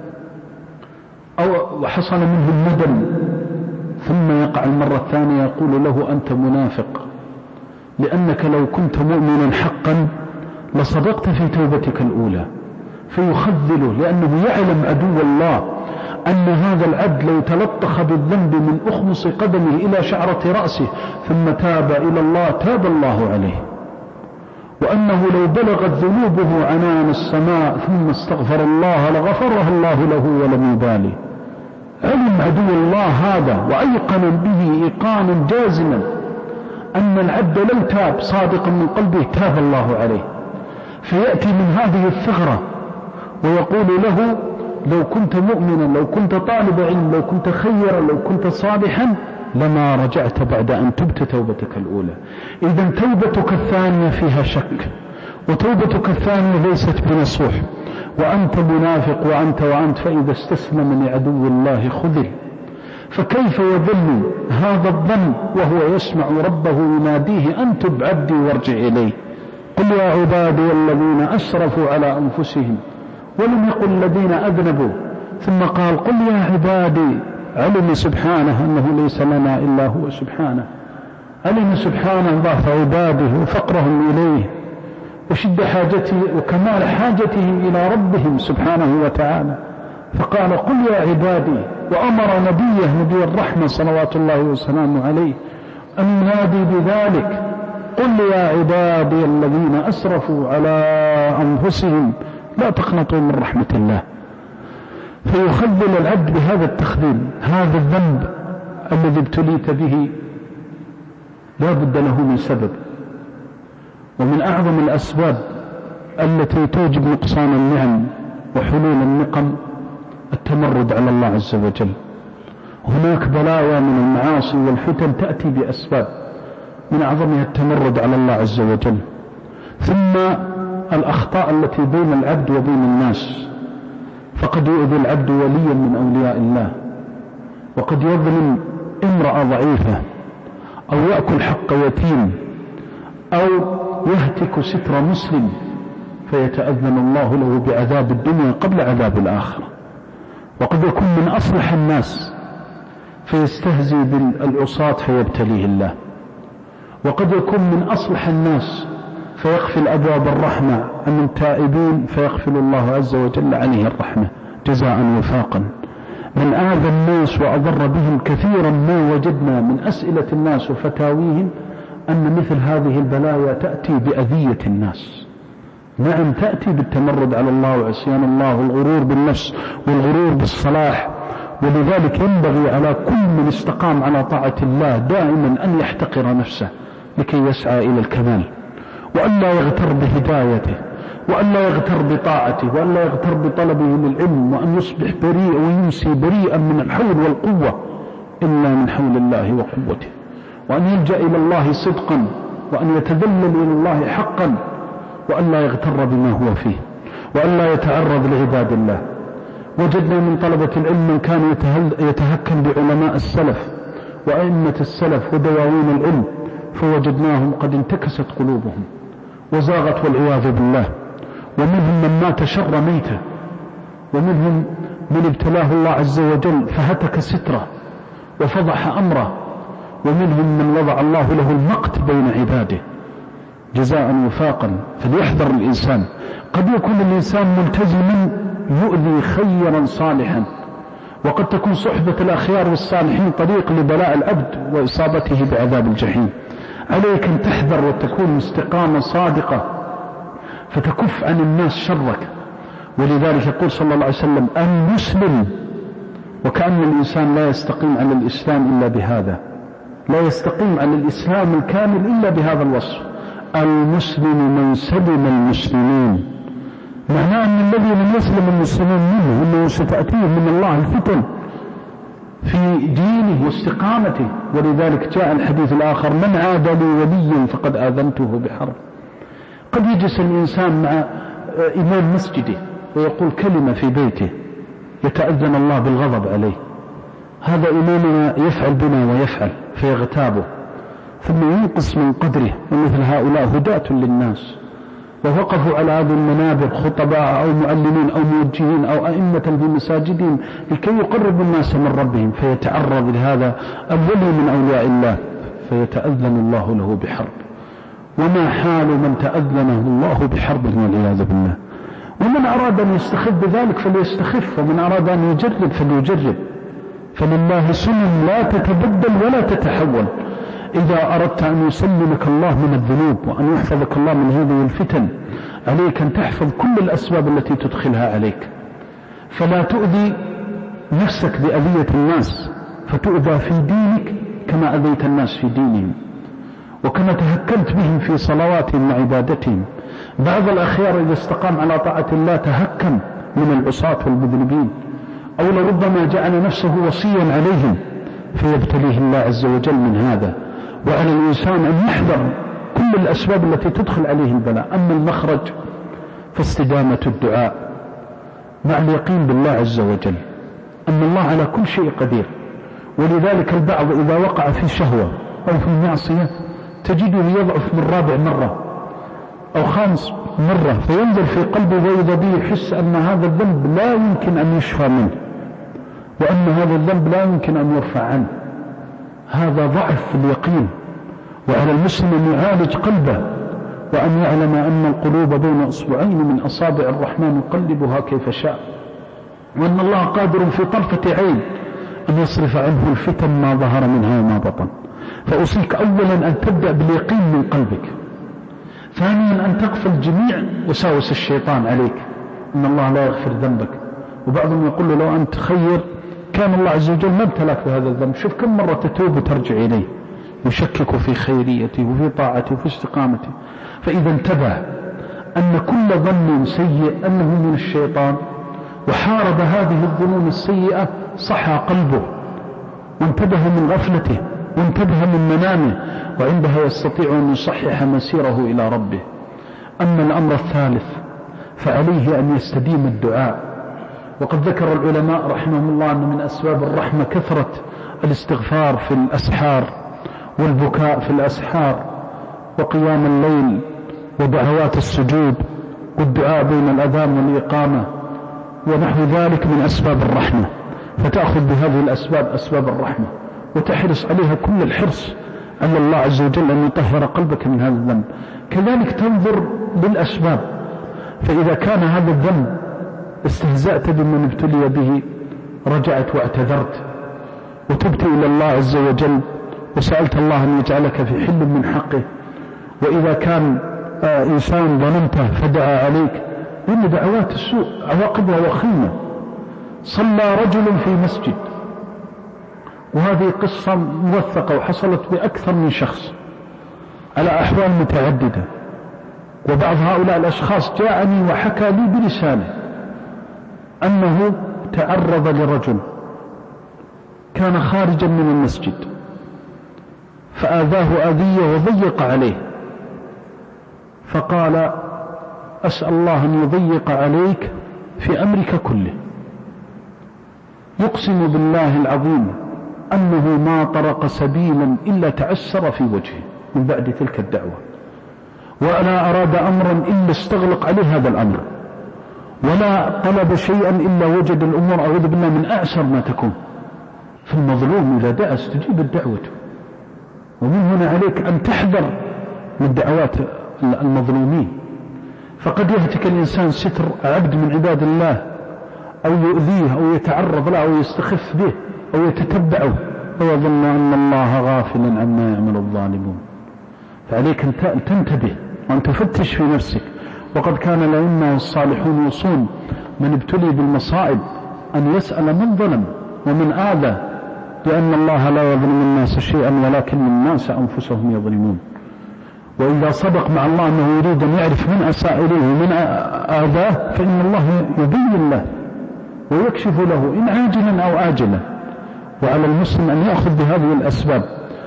أو حصل منه الندم ثم يقع المرة الثانية يقول له أنت منافق، لأنك لو كنت مؤمنا حقا لصدقت في توبتك الأولى، فيخذله لأنه يعلم عدو الله أن هذا العبد لو تلطخ بالذنب من أخمص قدمه إلى شعرة رأسه ثم تاب إلى الله تاب الله عليه، وأنه لو بلغت ذنوبه عنان السماء ثم استغفر الله لغفرها الله له ولم يبالي. علم عدو الله هذا وأيقن به إيقانا جازما أن العبد لو تاب صادقا من قلبه تاب الله عليه، فيأتي من هذه الثغرة ويقول له لو كنت مؤمنا، لو كنت طالب علم، لو كنت خيرا، لو كنت صالحا لما رجعت بعد أن تبت توبتك الأولى. إذن توبتك الثانية فيها شك، وتوبتك الثانية ليست بنصوح، وأنت منافق وأنت وأنت فإذا استسلم لعدو الله خذل. فكيف يظن هذا الظن وهو يسمع ربه يناديه أنتب عبدي وارجع إليه. قل يا عبادي الذين أسرفوا على أنفسهم، ولم يقل الذين أذنبوا، ثم قال قل يا عبادي. علم سبحانه أنه ليس لنا إلا هو سبحانه، علم سبحانه ضعف عباده وفقرهم إليه وشد حاجته وكمال حاجتهم إلى ربهم سبحانه وتعالى، فقال قل يا عبادي، وأمر نبيه نبي الرحمة صلوات الله وسلامه عليه أن ينادي بذلك قل يا عبادي الذين أسرفوا على أنفسهم لا تقنطوا من رحمة الله. فيخذل العبد بهذا التخذيل. هذا الذنب الذي ابتليت به لا بد له من سبب، ومن أعظم الأسباب التي توجب نقصان النعم وحلول النقم التمرد على الله عز وجل. هناك بلايا من المعاصي والفتن تأتي بأسباب من أعظمها التمرد على الله عز وجل، ثم الأخطاء التي بين العبد وبين الناس، فقد يؤذي العبد وليا من أولياء الله، وقد يظلم امرأة ضعيفة، أو يأكل حق يتيم، أو يهتك ستر مسلم فيتأذن الله له بعذاب الدنيا قبل عذاب الآخرة. وقد يكون من أصلح الناس فيستهزي بالعصاة فيبتليه الله، وقد يكون من أصلح الناس فيغفل أبواب الرحمة عن التائبين فيغفل الله عز وجل عليه الرحمة جزاء وفاقا. من آذى الناس وأضر بهم كثيرا ما وجدنا من أسئلة الناس وفتاويهم أن مثل هذه البلايا تأتي بأذية الناس. نعم تأتي بالتمرد على الله وعصيان الله والغرور بالنفس والغرور بالصلاح، ولذلك ينبغي على كل من استقام على طاعة الله دائما أن يحتقر نفسه لكي يسعى إلى الكمال، وأن لا يغتر بهدايته، وأن لا يغتر بطاعته، وأن لا يغتر بطلبه للعلم، وأن يصبح بريء ويمسي بريئا من الحول والقوة إلا من حول الله وقوته، وأن يلجأ إلى الله صدقا، وأن يتذلل إلى الله حقا، وأن لا يغتر بما هو فيه، وأن لا يتعرض لعباد الله. وجدنا من طلبة العلم من كان يتهكم بعلماء السلف وأئمة السلف ودواوين العلم، فوجدناهم قد انتكست قلوبهم وزاغت والعياذ بالله، ومنهم من مات شر ميته، ومنهم من ابتلاه الله عز وجل فهتك ستره وفضح أمره، ومنهم من وضع الله له المقت بين عباده جزاء وفاقا. فليحذر الإنسان، قد يكون الإنسان ملتزما يؤذي خيرا صالحا، وقد تكون صحبة الأخيار والصالحين طريق لبلاء العبد وإصابته بعذاب الجحيم. عليك أن تحذر وتكون استقامة صادقة فتكف عن الناس شرك. ولذلك يقول صلى الله عليه وسلم المسلم، وكأن الإنسان لا يستقيم على الإسلام إلا بهذا، لا يستقيم على الإسلام الكامل إلا بهذا الوصف: المسلم من سلم المسلمين. معناه أن الذي لم يسلم المسلمين منه أنه ستأتيه من الله الفتن في دينه واستقامته. ولذلك جاء الحديث الآخر: من عاد لي وليا فقد آذنته بحرب. قد يجلس الإنسان مع إمام مسجده ويقول كلمة في بيته يتأذن الله بالغضب عليه، هذا إمامنا يفعل بنا ويفعل فيغتابه ثم ينقص من قدره. ومثل هؤلاء هداة للناس ووقفوا على هذه المنابر خطباء أو معلمين أو موجهين أو أئمة في مساجدهم لكي يقربوا الناس من ربهم، فيتعرض لهذا الولي من أولياء الله فيتأذن الله له بحرب. وما حال من تأذنه الله بحرب والعياذ بالله. ومن أراد أن يستخف بذلك فليستخف، ومن أراد أن يجرب فليجرب، فلله سنن لا تتبدل ولا تتحول. إذا أردت أن يسلمك الله من الذنوب وأن يحفظك الله من هذه الفتن عليك أن تحفظ كل الأسباب التي تدخلها عليك، فلا تؤذي نفسك بأذية الناس فتؤذى في دينك كما أذيت الناس في دينهم وكما تهكمت بهم في صلواتهم وعبادتهم. بعض الأخيار إذا استقام على طاعة الله تهكم من العصاة والمذنبين، أو لربما جعل نفسه وصيا عليهم فيبتليه الله عز وجل من هذا. وعلى الإنسان أن يحذر كل الأسباب التي تدخل عليه البلاء. أما المخرج فاستدامة الدعاء مع اليقين بالله عز وجل أن الله على كل شيء قدير. ولذلك البعض إذا وقع في شهوة أو في معصية تجده يضعف من رابع مرة أو خامس مرة، فينزل في قلبه وإذا به يحس أن هذا الذنب لا يمكن أن يشفى منه وأن هذا الذنب لا يمكن أن يرفع عنه. هذا ضعف في اليقين. وعلى المسلم أن يعالج قلبه وأن يعلم أن القلوب بين أصبعين من أصابع الرحمن يقلبها كيف شاء، وأن الله قادر في طرفة عين أن يصرف عنه الفتن ما ظهر منها وما بطن. فأوصيك أولا أن تبدأ باليقين من قلبك، ثانيا أن تغفل جميع وساوس الشيطان عليك إن الله لا يغفر ذنبك. وبعضهم يقول له لو أنت خير كان الله عز وجل ما ابتلاك بهذا الذنب، شوف كم مرة تتوب وترجع إليه، يشكك في خيريته وفي طاعته وفي استقامته. فإذا انتبه أن كل ظن سيء أنه من الشيطان وحارب هذه الظنون السيئة صحى قلبه وانتبه من غفلته وانتبه من منامه، وعندها يستطيع أن يصحح مسيره إلى ربه. أما الأمر الثالث فعليه أن يستديم الدعاء. وقد ذكر العلماء رحمهم الله أن من أسباب الرحمة كثرة الاستغفار في الأسحار والبكاء في الأسحار وقيام الليل ودعوات السجود والدعاء بين الأذان والإقامة ونحو ذلك من أسباب الرحمة. فتأخذ بهذه الأسباب أسباب الرحمة وتحرص عليها كل الحرص أن الله عز وجل أن يطهر قلبك من هذا الذنب. كذلك تنظر بالأسباب، فإذا كان هذا الذنب استهزأت بمن ابتلي به رجعت واعتذرت وتبت إلى الله عز وجل وسألت الله أن يجعلك في حل من حقه. وإذا كان آه إنسان ظلمته فدعا عليك، إن دعوات السوء عواقبها وخيمة. صلى رجل في مسجد، وهذه قصة موثقة وحصلت بأكثر من شخص على أحوال متعددة، وبعض هؤلاء الأشخاص جاءني وحكى لي بلسانه أنه تعرض لرجل كان خارجا من المسجد فآذاه آذية وضيق عليه، فقال أسأل الله أن يضيق عليك في أمرك كله. يقسم بالله العظيم أنه ما طرق سبيلا إلا تعسر في وجهه من بعد تلك الدعوة، ولا أراد أمرا إلا استغلق عليه هذا الأمر، ولا طلب شيئا إلا وجد الأمور أعوذ بالله من أعسر ما تكون. فالمظلوم إذا دعا استجيب الدعوة، ومن هنا عليك أن تحذر من دعوات المظلومين. فقد يهتك الإنسان ستر عبد من عباد الله، أو يؤذيه أو يتعرض له أو يستخف به أو يتتبعه ويظن أن الله غافلا عما يعمل الظالمون. فعليك أن تنتبه وأن تفتش في نفسك. وقد كان الأئمة الصالحون يوصون من ابتلي بالمصائب أن يسأل من ظلم ومن آذى، لأن الله لا يظلم الناس شيئا ولكن الناس أنفسهم يظلمون. وإذا صدق مع الله أنه يريد أن يعرف من أساء إليه ومن آذاه فإن الله يبين له ويكشف له إن عاجلا أو آجلا. وعلى المسلم أن يأخذ بهذه الأسباب،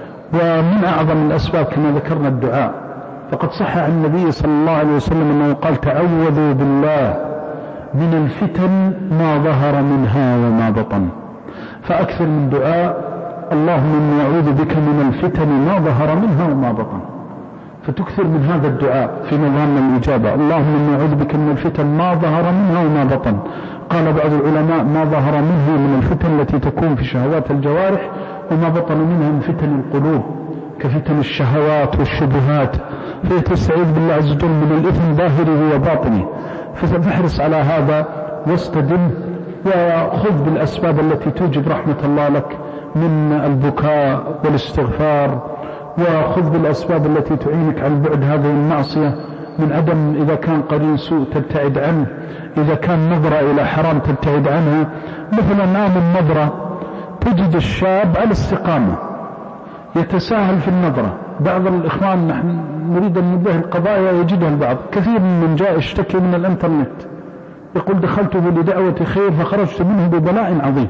ومن أعظم الأسباب كما ذكرنا الدعاء. فقد صح عن النبي صلى الله عليه وسلم أنه قال تعوذوا بالله من الفتن ما ظهر منها وما بطن. فأكثر من دعاء اللهم إني أعوذ بك من الفتن ما ظهر منها وما بطن، فتكثر من هذا الدعاء في نظام الإجابة. اللهم إني أعوذ بك من الفتن ما ظهر منها وما بطن. قال بعض العلماء ما ظهر منها من الفتن التي تكون في شهوات الجوارح، وما بطن منها من فتن القلوب كفتن الشهوات والشبهات، فيتستعيذ بالله عز وجل من الإثم ظاهره وباطنه. فاحرص على هذا واستدم، وخذ بالأسباب التي توجب رحمة الله لك من البكاء والاستغفار، وخذ بالأسباب التي تعينك على البعد هذه المعصية من عدم. إذا كان قرين سوء تبتعد عنه، إذا كان نظرة إلى حرام تبتعد عنها. مثلا الآن النظرة تجد الشاب على استقامة يتساهل في النظرة. بعض الإخوان نحن نريد أن ننبه القضايا يجدها البعض. كثير من جاء اشتكي من الانترنت يقول دخلته لدعوة خير فخرجت منه ببلاء عظيم،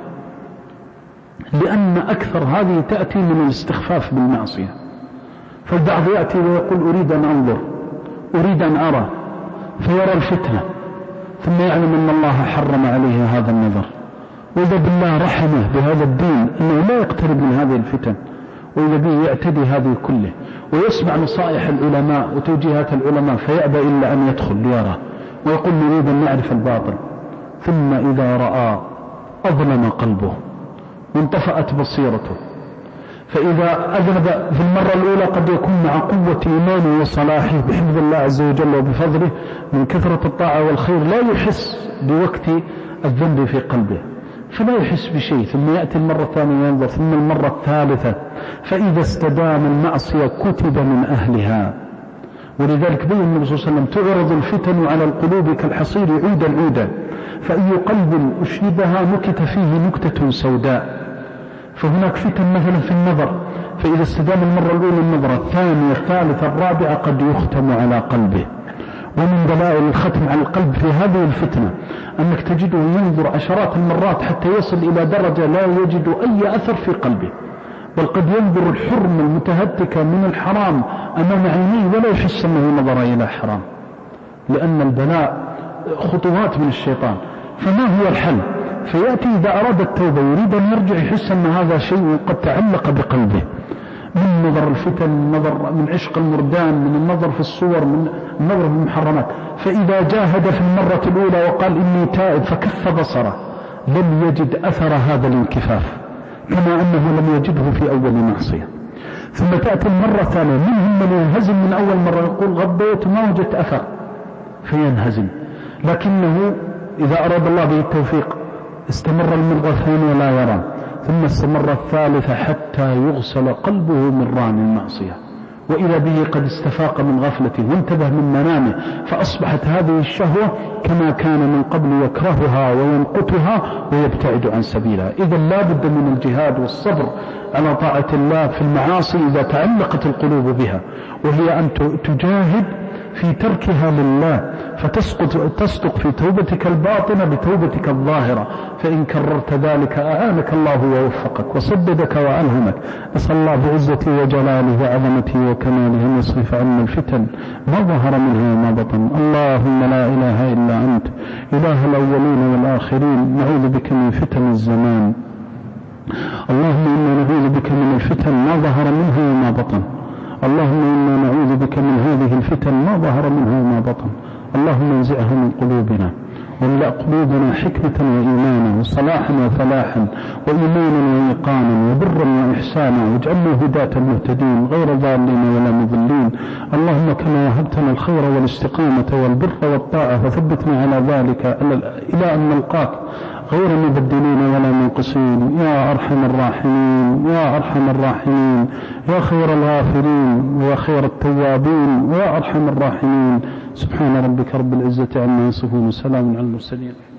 لأن أكثر هذه تأتي من الاستخفاف بالمعصية. فالبعض يأتي ويقول أريد أن أنظر، أريد أن أرى، فيرى الفتنة ثم يعلم أن الله حرم عليه هذا النظر. وإذا بالله رحمه بهذا الدين أنه لا يقترب من هذه الفتن، وإذا به يعتدي هذه كله ويسمع نصائح العلماء وتوجيهات العلماء فيأبى إلا أن يدخل ليرى ويقول نريد أن نعرف الباطل. ثم إذا رأى أظلم قلبه وانطفأت بصيرته. فإذا أذنب في المرة الأولى قد يكون مع قوة إيمانه وصلاحه بحفظ الله عز وجل وبفضله من كثرة الطاعة والخير لا يحس بوقت الذنب في قلبه، فلا يحس بشيء. ثم يأتي المرة الثانية ينظر، ثم المرة الثالثة، فإذا استدام المعصية كتب من أهلها. ولذلك بين النبي صلى الله عليه وسلم تعرض الفتن على القلوب كالحصير عودا عودا، فأي قلب أشربها نكت فيه نكتة سوداء. فهناك فتن مثلا في النظر، فإذا استدام المرة الأولى النظرة، الثانية الثالثة الرابعة قد يختم على قلبه. ومن دلائل الختم على القلب في هذه الفتنة أنك تجده ينظر عشرات المرات حتى يصل إلى درجة لا يجد أي أثر في قلبه، بل قد ينظر الحرم المتهتكة من الحرام أمام عينيه ولا يحس أنه نظر إلى حرام، لأن البلاء خطوات من الشيطان. فما هو الحل؟ فيأتي إذا أراد التوبة يريد أن يرجع يحس أن هذا شيء قد تعلق بقلبه، من نظر الفتن، من نظر من عشق المردان، من النظر في الصور، من النظر في المحرمات. فإذا جاهد في المرة الأولى وقال إني تائب فكف بصره لم يجد أثر هذا الانكفاف، كما أنه لم يجده في أول معصية. ثم تأتي المرة الثانية، منهم من ينهزم من أول مرة يقول غضيت ما وجدت أثر فينهزم، لكنه إذا أراد الله به التوفيق استمر المرة الثانية لا يرى، ثم استمر الثالثة حتى يغسل قلبه من ران المعصية، وإذا به قد استفاق من غفلته وانتبه من منامه، فأصبحت هذه الشهوة كما كان من قبل يكرهها وينقتها ويبتعد عن سبيلها. إذا لا بد من الجهاد والصبر على طاعة الله في المعاصي إذا تعلقت القلوب بها، وهي أن تجاهد في تركها لله. فتسقط تصدق في توبتك الباطنة بتوبتك الظاهرة، فإن كررت ذلك أعانك الله ووفقك وسددك وألهمك. أسأل الله بعزته وجلاله وعظمته وكماله أن يصرف عنا الفتن ما ظهر منها وما بطن. اللهم لا إله إلا أنت إله الأولين والآخرين، نعوذ بك من فتن الزمان. اللهم إنا نعوذ بك من الفتن ما ظهر منها وما بطن. اللهم إنا نعوذ بك من هذه الفتن ما ظهر منها وما بطن. اللهم انزعها من قلوبنا واملأ قلوبنا حكمة وإيمانا وصلاحا وفلاحا وإيمانا وإيقانا وبرا وإحسانا، واجعلنا هداة مهتدين غير ضالين ولا مضلين. اللهم كما وهبتنا الخير والاستقامة والبر والطاعة فثبتنا على ذلك إلى أن نلقاك غير مبدلين ولا منقصين، يا أرحم الراحمين يا أرحم الراحمين يا خير الغافرين ويا خير التوابين ويا أرحم الراحمين. سبحان ربك رب العزة عما يصفون وسلام على المرسلين.